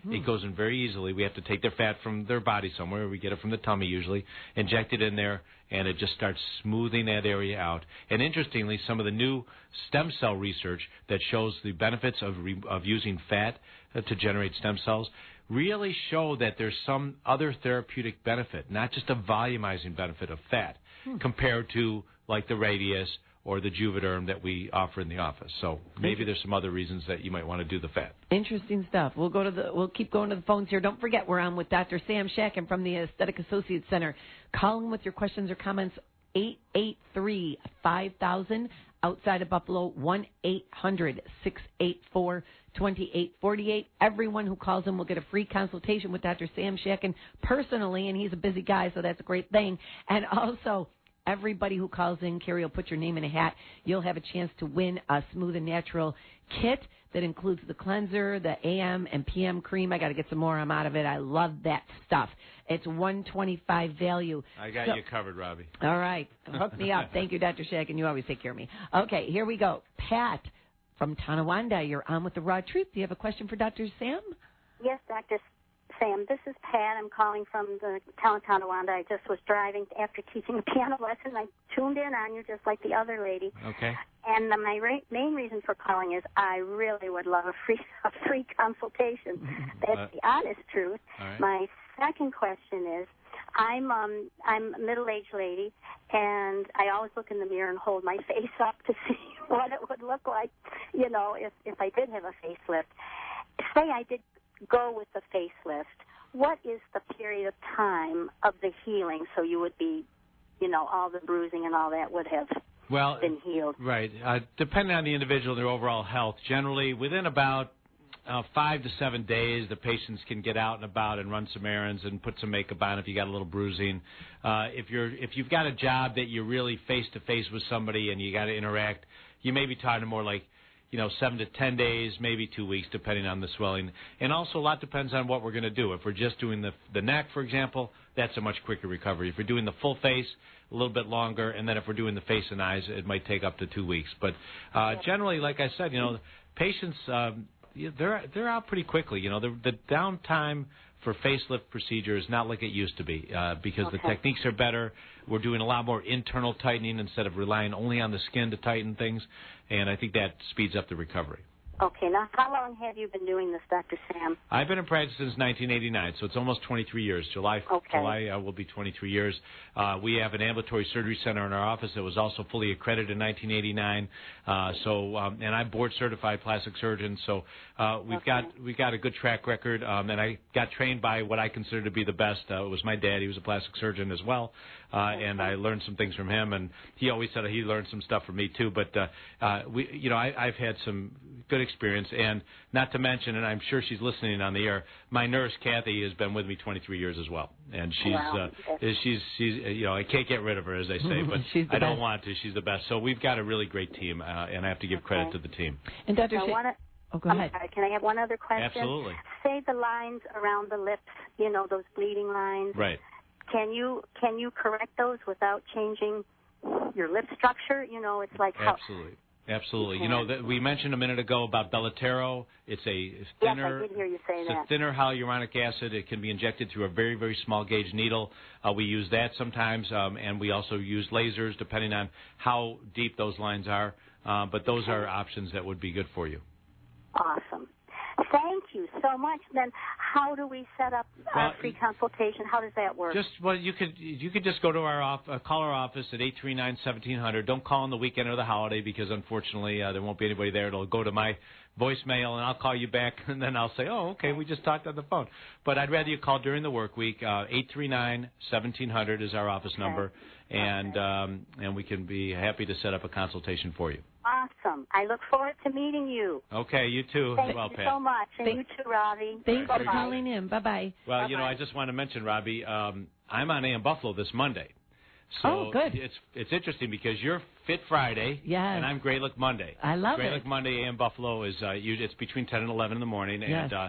Hmm. It goes in very easily. We have to take their fat from their body somewhere. We get it from the tummy usually, inject it in there, and it just starts smoothing that area out. And interestingly, some of the new stem cell research that shows the benefits of re- of using fat uh, to generate stem cells really show that there's some other therapeutic benefit, not just a volumizing benefit of fat, hmm. compared to like the Radius or the Juvederm that we offer in the office. So maybe there's some other reasons that you might want to do the fat.
Interesting stuff. We'll go to the. We'll keep going to the phones here. Don't forget, we're on with Doctor Sam Shakin from the Aesthetic Associates Center. Call in with your questions or comments. eight eight three, five thousand. Outside of Buffalo, one eight hundred, six eight four, two eight four eight. Everyone who calls in will get a free consultation with Doctor Sam Shakin personally, and he's a busy guy, so that's a great thing. And also, everybody who calls in, Carrie will put your name in a hat. You'll have a chance to win a Smooth and Natural kit that includes the cleanser, the A M and P M cream. I got to get some more. I'm out of it. I love that stuff. It's one twenty-five value.
I got
so,
you covered, Robbie.
All right. Hook me up. Thank you, Doctor Shakin. You always take care of me. Okay, here we go. Pat from Tonawanda, you're on with the Raw Truth. Do you have a question for Doctor Sam?
Yes, Doctor Sam. This is Pat. I'm calling from the town of Tonawanda. I just was driving after teaching a piano lesson. I tuned in on you just like the other lady.
Okay.
And the, my ra- main reason for calling is I really would love a free a free consultation. That's uh, the honest truth.
All right.
My second question is, I'm um I'm a middle-aged lady, and I always look in the mirror and hold my face up to see what it would look like, you know, if if I did have a facelift. Say I did go with the facelift. What is the period of time of the healing so you would be, you know, all the bruising and all that would have
well,
been healed?
Right. Uh, depending on the individual and their overall health, generally within about Uh, five to seven days, the patients can get out and about and run some errands and put some makeup on if you got a little bruising. Uh, if you're if you've got a job that you're really face to face with somebody and you got to interact, you may be talking more like, you know, seven to ten days, maybe two weeks, depending on the swelling. And also a lot depends on what we're going to do. If we're just doing the the neck, for example, that's a much quicker recovery. If we're doing the full face, a little bit longer, and then if we're doing the face and eyes, it might take up to two weeks. But uh, generally, like I said, you know, patients. Um, Yeah, they're they're out pretty quickly. You know, the the downtime for facelift procedure is not like it used to be uh, because okay. the techniques are better. We're doing a lot more internal tightening instead of relying only on the skin to tighten things, and I think that speeds up the recovery.
Okay, now how long have you been doing this, Doctor Sam?
I've been in practice since nineteen eighty-nine, so it's almost twenty-three years. July,
okay.
July uh, will be twenty-three years. Uh, we have an ambulatory surgery center in our office that was also fully accredited in nineteen eighty-nine. Uh, so, um, and I'm board certified plastic surgeon. So uh, we've
okay.
got we've got a good track record. Um, and I got trained by what I consider to be the best. Uh, it was my dad; he was a plastic surgeon as well, uh, okay. and I learned some things from him. And he always said he learned some stuff from me too. But uh, uh, we, you know, I, I've had some good experience, and not to mention, and I'm sure she's listening on the air, my nurse Kathy has been with me twenty-three years as well, and she's
wow.
uh, she's she's you know I can't get rid of her, as they say, but I don't
best.
want to. She's the best. So we've got a really great team, uh, and I have to give
okay.
credit to the team.
And Doctor
I
Sh-
wanna,
oh, go
I'm
ahead.
Sorry, can I have one other question?
Absolutely.
Say the lines around the lips, you know, those bleeding lines.
Right.
Can you can you correct those without changing your lip structure? You know, it's like how.
Absolutely. Absolutely. You know, that we mentioned a minute ago about Belotero. It's a thinner,
yes, I did hear you say
it's
that.
a thinner hyaluronic acid. It can be injected through a very, very small gauge needle. Uh, we use that sometimes, um, and we also use lasers depending on how deep those lines are. Uh, but those are options that would be good for you.
Awesome. Thank you so much. Then how do we set up
well,
our free consultation? How does that work?
Just well, you could you could just go to our off, uh, call our office at eight three nine, seventeen hundred. Don't call on the weekend or the holiday because unfortunately uh, there won't be anybody there. It'll go to my voicemail and I'll call you back and then I'll say, oh, okay, we just talked on the phone. But I'd rather you call during the work week. Uh, eight three nine, seventeen hundred is our office
okay.
number, and
okay.
um, and we can be happy to set up a consultation for you.
Awesome. I look forward to meeting you.
Okay, you too.
Thank
well,
you
Pat.
so much. And
Thank,
you too, Robbie.
Thanks
Bye-bye.
for calling in. Bye-bye.
Well,
Bye-bye.
you know, I just want to mention, Robbie, um, I'm on A M Buffalo this Monday. So
oh, good.
It's it's interesting because you're Fit Friday,
yes.
and I'm Great Look Monday.
I love
Great
it.
Look Monday, A M Buffalo is uh, it's between ten and eleven in the morning,
yes.
and uh,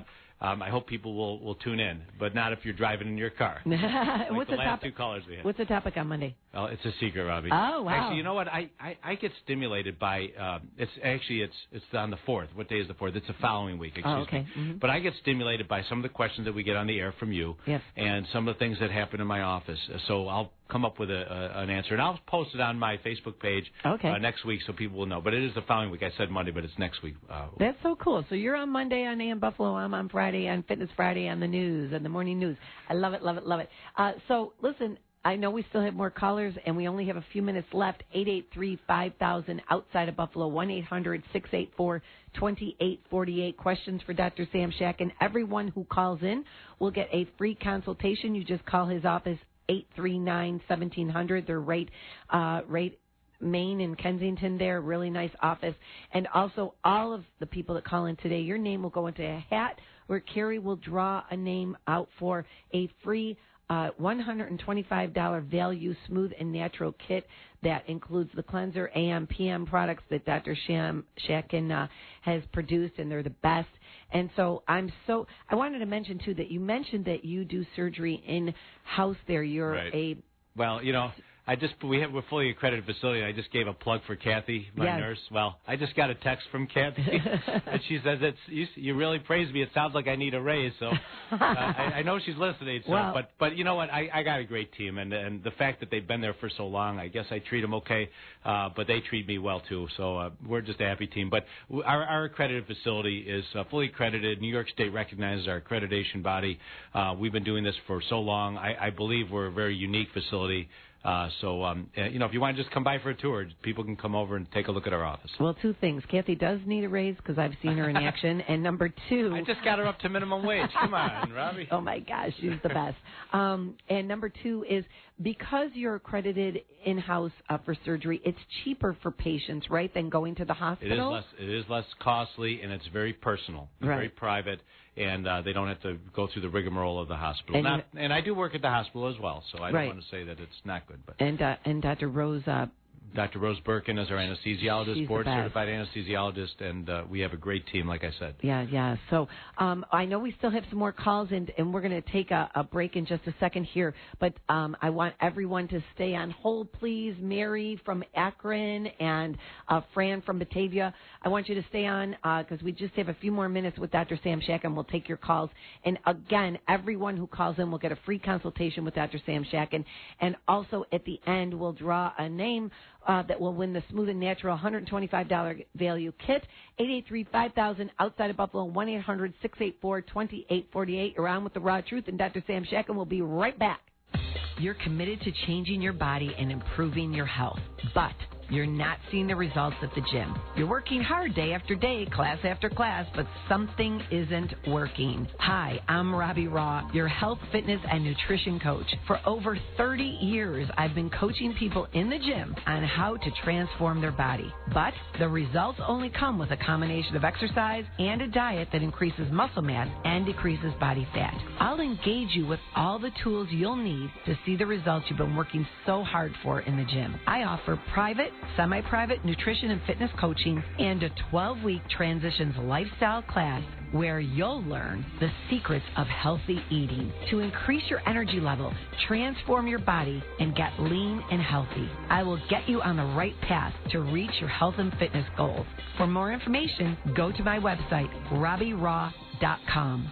um, I hope people will, will tune in, but not if you're driving in your car. Like
what's
the,
the
last
topic?
two callers we had.
What's the topic on Monday?
Oh, it's a secret, Robbie.
Oh, wow.
Actually, you know what? I, I, I get stimulated by um, it's actually it's it's on the fourth. What day is the fourth? It's the following week. Excuse
oh, okay.
me.
Mm-hmm.
But I get stimulated by some of the questions that we get on the air from you,
yes.
and some of the things that happen in my office. So I'll come up with a, a, an answer, and I'll post it on my Facebook page
okay.
uh, next week so people will know. But it is the following week. I said Monday, but it's next week. Uh,
That's so cool. So you're on Monday on A M Buffalo. I'm on Friday on Fitness Friday on the news and the morning news. I love it, love it, love it. Uh, so listen. I know we still have more callers, and we only have a few minutes left. eight eight three, five thousand outside of Buffalo, one eight hundred, six eight four, two eight four eight. Questions for Doctor Sam Shack. And everyone who calls in will get a free consultation. You just call his office, eight three nine, one seven zero zero. They're right, uh, right Maine in Kensington there. Really nice office. And also, all of the people that call in today, your name will go into a hat where Carrie will draw a name out for a free Uh, one hundred twenty-five dollars value smooth and natural kit that includes the cleanser, A M, P M products that Doctor Sham Shakin uh, has produced, and they're the best. And so I'm so I wanted to mention too that you mentioned that you do surgery in house there. You're
right.
a
well, you know. I just we have we're fully accredited facility. I just gave a plug for Kathy, my
yes.
nurse. Well, I just got a text from Kathy, and she says it's you, you really praise me. It sounds like I need a raise. So uh, I, I know she's listening. So,
well,
but but you know what? I, I got a great team, and and the fact that they've been there for so long, I guess I treat them okay. Uh, but they treat me well too. So uh, we're just a happy team. But our our accredited facility is uh, fully accredited. New York State recognizes our accreditation body. Uh, we've been doing this for so long. I, I believe we're a very unique facility. Uh, so, um, you know, if you want to just come by for a tour, people can come over and take a look at our office.
Well, two things. Kathy does need a raise because I've seen her in action. And number two.
I just got her up to minimum wage. Come on, Robbie.
Oh, my gosh. She's the best. Um, and number two is because you're accredited in-house uh, for surgery, it's cheaper for patients, right, than going to the hospital?
It is less, it is less costly, and it's very personal,
right.
very private. And uh, they don't have to go through the rigmarole of the hospital.
And,
not, and I do work at the hospital as well, so I don't
right.
want to say that it's not good. But
and uh, and Doctor Rose. Uh,
Doctor Rose Birkin is our anesthesiologist, board-certified
best.
anesthesiologist, and uh, we have a great team, like I said.
Yeah, yeah. So um, I know we still have some more calls, and, and we're going to take a, a break in just a second here. But um, I want everyone to stay on hold, please. Mary from Akron and uh, Fran from Batavia. I want you to stay on because uh, we just have a few more minutes with Doctor Sam Shack, and we'll take your calls. And again, everyone who calls in will get a free consultation with Doctor Sam Shack. And, and also at the end, we'll draw a name Uh, that will win the Smooth and Natural one hundred twenty-five dollars value kit. eight eight three, five thousand outside of Buffalo, one eight hundred, six eight four, two eight four eight. You're on with the Raw Truth, and Doctor Sam Shakin will be right back.
You're committed to changing your body and improving your health, but you're not seeing the results at the gym. You're working hard day after day, class after class, but something isn't working. Hi, I'm Robbie Raw, your health, fitness, and nutrition coach. For over thirty years, I've been coaching people in the gym on how to transform their body. But the results only come with a combination of exercise and a diet that increases muscle mass and decreases body fat. I'll engage you with all the tools you'll need to see the results you've been working so hard for in the gym. I offer private, semi-private nutrition and fitness coaching and a twelve-week transitions lifestyle class where you'll learn the secrets of healthy eating to increase your energy level, transform your body, and get lean and healthy. I will get you on the right path to reach your health and fitness goals. For more information, go to my website, robbie raw dot com.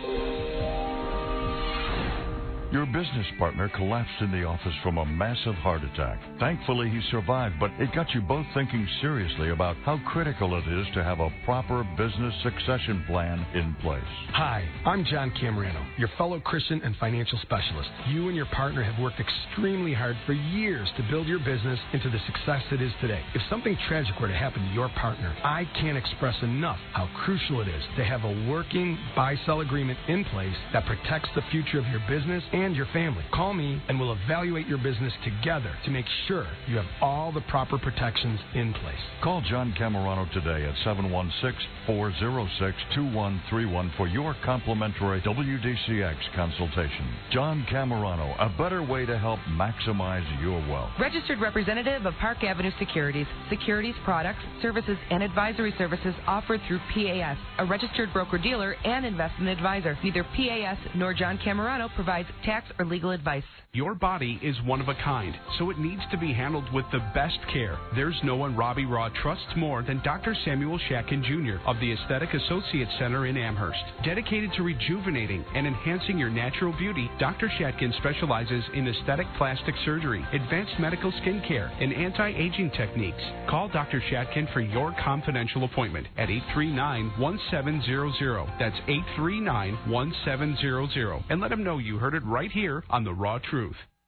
Your business partner collapsed in the office from a massive heart attack. Thankfully, he survived, but it got you both thinking seriously about how critical it is to have a proper business succession plan in place.
Hi, I'm John Camerano, your fellow Christian and financial specialist. You and your partner have worked extremely hard for years to build your business into the success it is today. If something tragic were to happen to your partner, I can't express enough how crucial it is to have a working buy-sell agreement in place that protects the future of your business and your family. Call me and we'll evaluate your business together to make sure you have all the proper protections in place.
Call John Camerano today at seven one six, four zero six, two one three one for your complimentary W D C X consultation. John Camerano, a better way to help maximize your wealth.
Registered representative of Park Avenue Securities. Securities products, services, and advisory services offered through P A S, a registered broker-dealer and investment advisor. Neither P A S nor John Camerano provides tax or legal advice.
Your body is one of a kind, so it needs to be handled with the best care. There's no one Robbie Raw trusts more than Doctor Samuel Shatkin Junior of the Aesthetic Associates Center in Amherst. Dedicated to rejuvenating and enhancing your natural beauty, Doctor Shatkin specializes in aesthetic plastic surgery, advanced medical skin care, and anti-aging techniques. Call Doctor Shatkin for your confidential appointment at eight three nine, one seven zero zero. That's eight three nine, one seven zero zero. And let him know you heard it right here on The Raw Truth.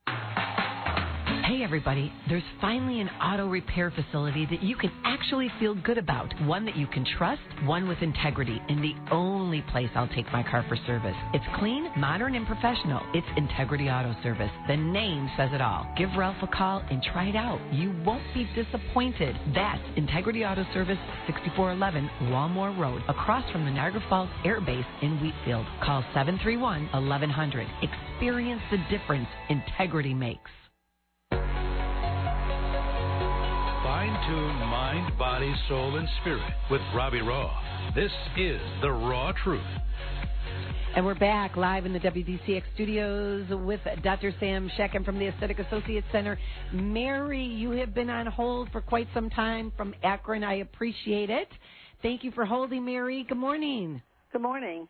Hey everybody, there's finally an auto repair facility that you can actually feel good about. One that you can trust, one with integrity, and the only place I'll take my car for service. It's clean, modern, and professional. It's Integrity Auto Service. The name says it all. Give Ralph a call and try it out. You won't be disappointed. That's Integrity Auto Service, sixty-four eleven Walmore Road, across from the Niagara Falls Air Base in Wheatfield. Call seven three one, eleven hundred. Experience the difference integrity makes.
Fine-tune mind, body, soul, and spirit with Robbie Raw. This is The Raw Truth.
And we're back live in the W D C X studios with Doctor Sam Shatkin from the Aesthetic Associates Center. Mary, you have been on hold for quite some time from Akron. I appreciate it. Thank you for holding, Mary. Good morning.
Good morning.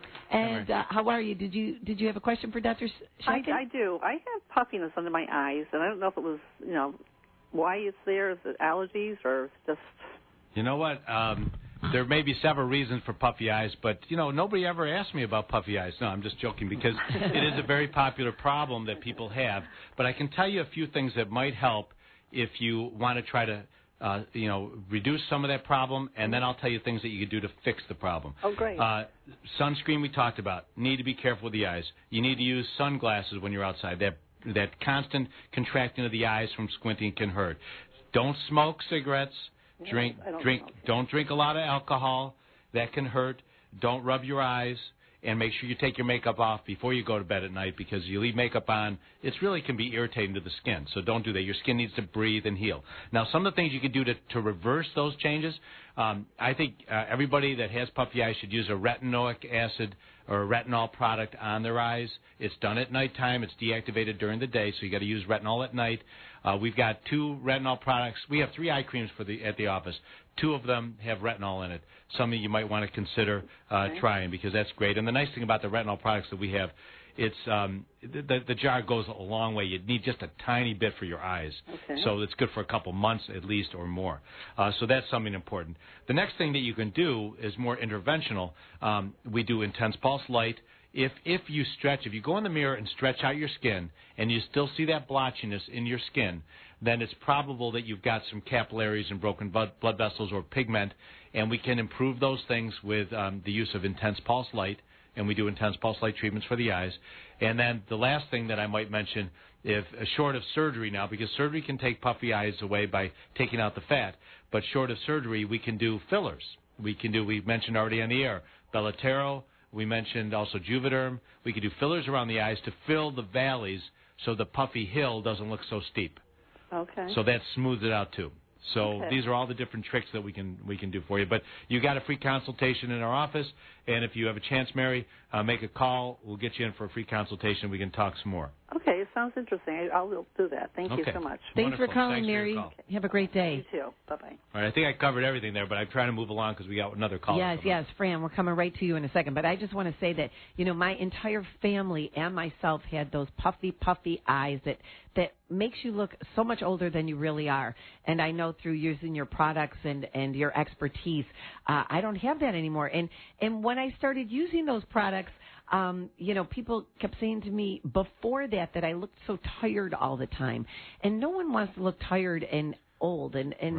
And uh, how are you? Did you did you have a question for Doctor Shatkin?
I, I do. I have puffiness under my eyes, and I don't know if it was, you know, why it's there. Is it allergies or just...
You know what? Um, there may be several reasons for puffy eyes, but, you know, nobody ever asked me about puffy eyes. No, I'm just joking, because it is a very popular problem that people have. But I can tell you a few things that might help if you want to try to, uh, you know, reduce some of that problem, and then I'll tell you things that you can do to fix the problem.
Oh, great.
Uh, sunscreen we talked about. Need to be careful with the eyes. You need to use sunglasses when you're outside. That That constant contracting of the eyes from squinting can hurt. Don't smoke cigarettes.
Yeah,
drink,
I don't
drink.
smoke.
Don't drink a lot of alcohol. That can hurt. Don't rub your eyes, and make sure you take your makeup off before you go to bed at night, because you leave makeup on, it really can be irritating to the skin. So don't do that. Your skin needs to breathe and heal. Now, some of the things you can do to, to reverse those changes, um, I think uh, everybody that has puffy eyes should use a retinoic acid or a retinol product on their eyes. It's done at nighttime. It's deactivated during the day, so you got to use retinol at night. Uh, we've got two retinol products. We have three eye creams for the at the office. Two of them have retinol in it. Something you might want to consider uh,
Okay.
trying, because that's great. And the nice thing about the retinol products that we have, it's um, the, the jar goes a long way. You need just a tiny bit for your eyes.
Okay.
So it's good for a couple months at least or more. Uh, so that's something important. The next thing that you can do is more interventional. Um, we do intense pulse light. If if you stretch, if you go in the mirror and stretch out your skin and you still see that blotchiness in your skin, then it's probable that you've got some capillaries and broken blood, blood vessels or pigment, and we can improve those things with um, the use of intense pulse light, and we do intense pulse light treatments for the eyes. And then the last thing that I might mention, if uh, short of surgery now, because surgery can take puffy eyes away by taking out the fat, but short of surgery, we can do fillers. We can do, we mentioned already on the air, Bellatero. We mentioned also Juvederm. We could do fillers around the eyes to fill the valleys so the puffy hill doesn't look so steep.
Okay.
So that smooths it out too. So
Okay.
these are all the different tricks that we can we can do for you. But you got a free consultation in our office, and if you have a chance, Mary, uh, make a call. We'll get you in for a free consultation. We can talk some more.
Okay, it sounds interesting. I, I'll do that. Thank you
Okay.
so much.
Thanks
Wonderful.
for calling,
Thanks for your
Mary.
call.
Have a great day.
You too. Bye-bye.
All right, I think I covered everything there, but I'm trying to move along because we got another call.
Yes, yes, Fran, we're coming right to you in a second. But I just want to say that, you know, my entire family and myself had those puffy, puffy eyes that, that makes you look so much older than you really are. And I know through using your products and, and your expertise, uh, I don't have that anymore. And, and when I started using those products, Um, you know, people kept saying to me before that that I looked so tired all the time. And no one wants to look tired and old. And, and,
Right.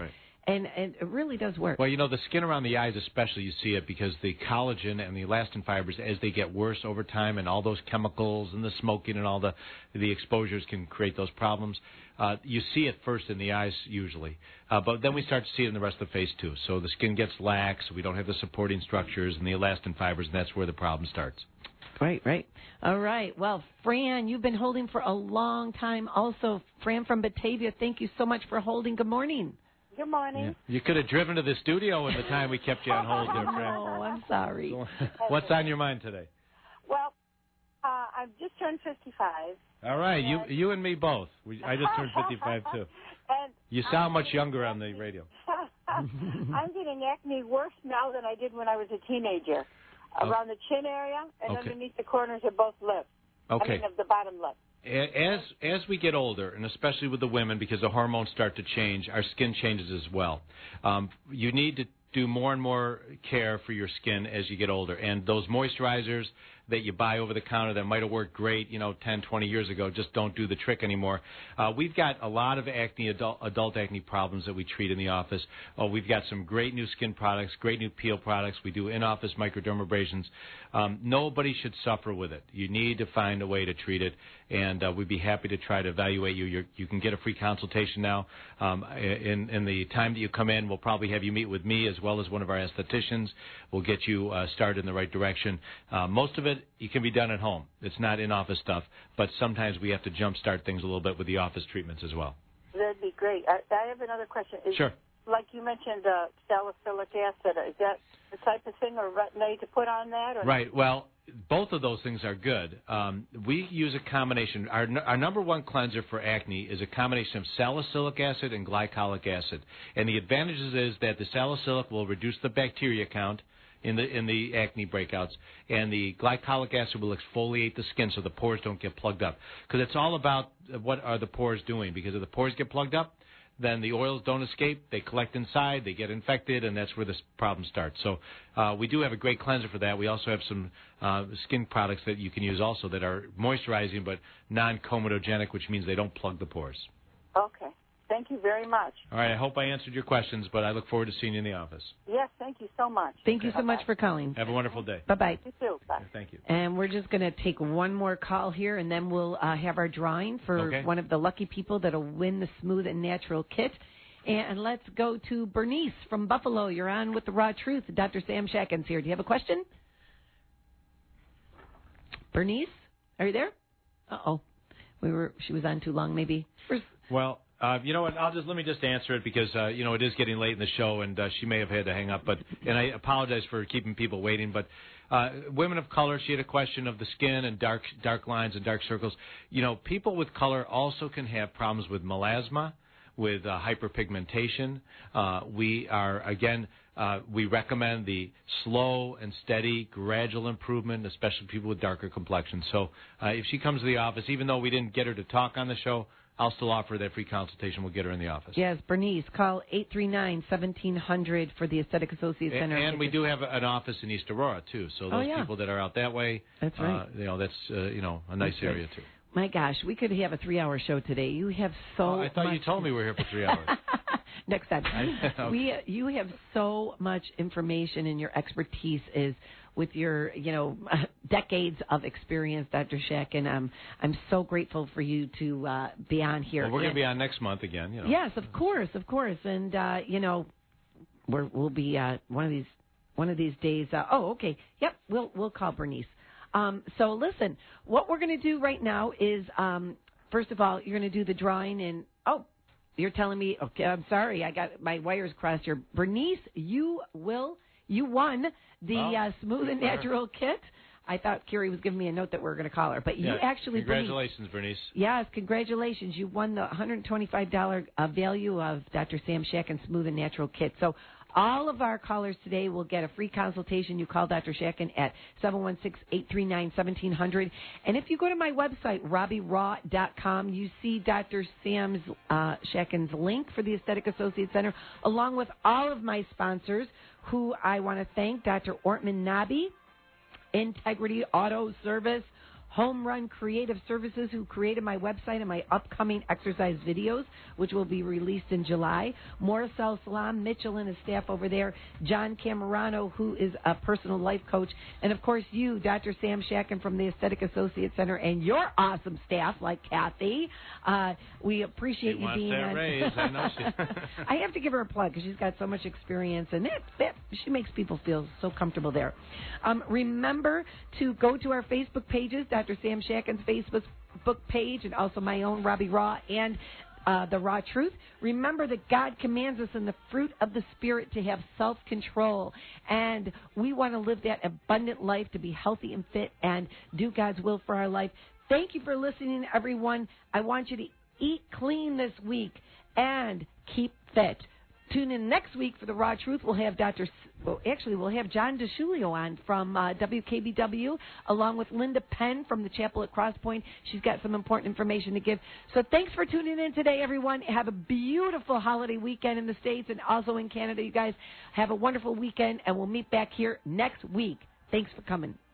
And, and it really does work.
Well, you know, the skin around the eyes especially, you see it because the collagen and the elastin fibers, as they get worse over time, and all those chemicals and the smoking and all the the exposures can create those problems. Uh, you see it first in the eyes usually, uh, but then we start to see it in the rest of the face too. So the skin gets lax, we don't have the supporting structures and the elastin fibers, and that's where the problem starts.
Right, right. All right. Well, Fran, you've been holding for a long time. Also, Fran from Batavia, thank you so much for holding. Good morning.
Good morning.
Yeah. You could have driven to the studio in the time we kept you on hold there, Fran.
Oh, I'm sorry.
So, what's on your mind today?
Well, uh, I've just turned fifty-five.
All right, you you and me both. We, I just turned fifty-five, too.
And
You sound much younger on the radio.
I'm getting acne worse now than I did when I was a teenager.
Oh.
Around the chin area and
Okay.
underneath the corners of both lips.
Okay.
I mean, of the bottom lip.
As as we get older, and especially with the women, because the hormones start to change, our skin changes as well. Um, you need to do more and more care for your skin as you get older. And those moisturizers that you buy over the counter that might have worked great, you know, ten, twenty years ago, just don't do the trick anymore. Uh, we've got a lot of acne, adult, adult acne problems that we treat in the office. Uh, we've got some great new skin products, great new peel products. We do in-office microdermabrasions. Um, nobody should suffer with it. You need to find a way to treat it, and uh, we'd be happy to try to evaluate you. You're, you can get a free consultation now. Um, in, in the time that you come in, we'll probably have you meet with me as well as one of our estheticians. We'll get you uh, started in the right direction. Uh, most of it it can be done at home. It's not in-office stuff, but sometimes we have to jumpstart things a little bit with the office treatments as well.
That'd be great. I, I have another question. Is,
Sure.
Like you mentioned, uh, salicylic acid. Is that the type of thing or retin-A to put on that? Or
Right. Well, both of those things are good. Um, we use a combination. Our, our number one cleanser for acne is a combination of salicylic acid and glycolic acid. And the advantages is that the salicylic will reduce the bacteria count in the in the acne breakouts, and the glycolic acid will exfoliate the skin so the pores don't get plugged up. Because it's all about what are the pores doing. Because if the pores get plugged up, then the oils don't escape. They collect inside. They get infected, and that's where this problem starts. So uh, we do have a great cleanser for that. We also have some uh, skin products that you can use also that are moisturizing but non-comedogenic, which means they don't plug the pores.
Okay. Thank you very much.
All right. I hope I answered your questions, but I look forward to seeing you in the office.
Yes, thank you so much.
Thank you so much for calling.
Have a wonderful day.
Bye-bye.
You too. Bye.
Thank you.
And we're just going to take one more call here, and then we'll uh, have our drawing for
Okay.
one of the lucky people that'll win the Smooth and Natural Kit. And let's go to Bernice from Buffalo. You're on with the Raw Truth. Doctor Sam Shackens here. Do you have a question? Bernice, are you there? Uh-oh. We were. She was on too long, maybe. Where's,
Well, uh, you know what? I'll just let me just answer it because uh, you know it is getting late in the show, and uh, she may have had to hang up. But and I apologize for keeping people waiting. But uh, women of color, she had a question of the skin and dark dark lines and dark circles. You know, people with color also can have problems with melasma, with uh, hyperpigmentation. Uh, we are again. Uh, we recommend the slow and steady, gradual improvement, especially people with darker complexions. So uh, if she comes to the office, even though we didn't get her to talk on the show, I'll still offer that free consultation. We'll get her in the office.
yes, Bernice, call eight three nine, one seven zero zero for the Aesthetic Associates
A-
Center.
And we do have an office in East Aurora, too. So
Oh,
those
yeah.
people that are out that way,
That's right.
uh, you know, that's, uh, you know, a nice
That's right.
area, too.
My gosh, we could have a three-hour show today. You have so
Oh, I thought
much.
you told me we were here for three hours.
Next time.
Okay.
We you have so much information, and your expertise is with your you know decades of experience, Doctor Shack, and I'm I'm so grateful for you to uh, be on here.
Well, we're going
And-
to be on next month again. You know.
Yes, of course, of course, and uh, you know we're, we'll be uh, one of these one of these days. Uh, oh, okay, yep, we'll we'll call Bernice. Um, so listen, what we're going to do right now is, um, first of all, you're going to do the drawing, and oh. You're telling me, okay, I'm sorry, I got my wires crossed here. Bernice, you will, you won the
Oh,
uh, Smooth and
super.
Natural Kit. I thought Carrie was giving me a note that we were going to call her, but you
Yeah,
actually, Bernice,
Congratulations, Bernice.
yes, congratulations. You won the one hundred twenty-five dollars uh, value of Doctor Sam Shacken Smooth and Natural Kit. So all of our callers today will get a free consultation. You call Doctor Shacken at seven one six, eight three nine, one seven zero zero. And if you go to my website, robbie raw dot com, you see Doctor Sam's uh, Shacken's link for the Aesthetic Associates Center, along with all of my sponsors, who I want to thank, Doctor Ortman Nabi, Integrity Auto Service, Home Run Creative Services, who created my website and my upcoming exercise videos, which will be released in July. Morrisell Salam, Mitchell and his staff over there. John Camerano, who is a personal life coach. And, of course, you, Doctor Sam Shacken from the Aesthetic Associate Center, and your awesome staff, like Kathy. Uh, we appreciate
she
you being
that
on.
Raise. I know she.
I have to give her a plug because she's got so much experience, and that, that, she makes people feel so comfortable there. Um, remember to go to our Facebook pages, Doctor Sam Shacken's Facebook book page, and also my own, Robbie Raw, and Uh, the Raw Truth. Remember that God commands us in the fruit of the Spirit to have self-control, and we want to live that abundant life, to be healthy and fit and do God's will for our life. Thank you for listening, everyone. I want you to eat clean this week and keep fit. Tune in next week for the Raw Truth. We'll have Doctor S- well, actually, we'll have John DeShulio on from uh, W K B W, along with Linda Penn from the Chapel at Crosspoint. She's got some important information to give. So thanks for tuning in today, everyone. Have a beautiful holiday weekend in the States and also in Canada. You guys have a wonderful weekend, and we'll meet back here next week. Thanks for coming.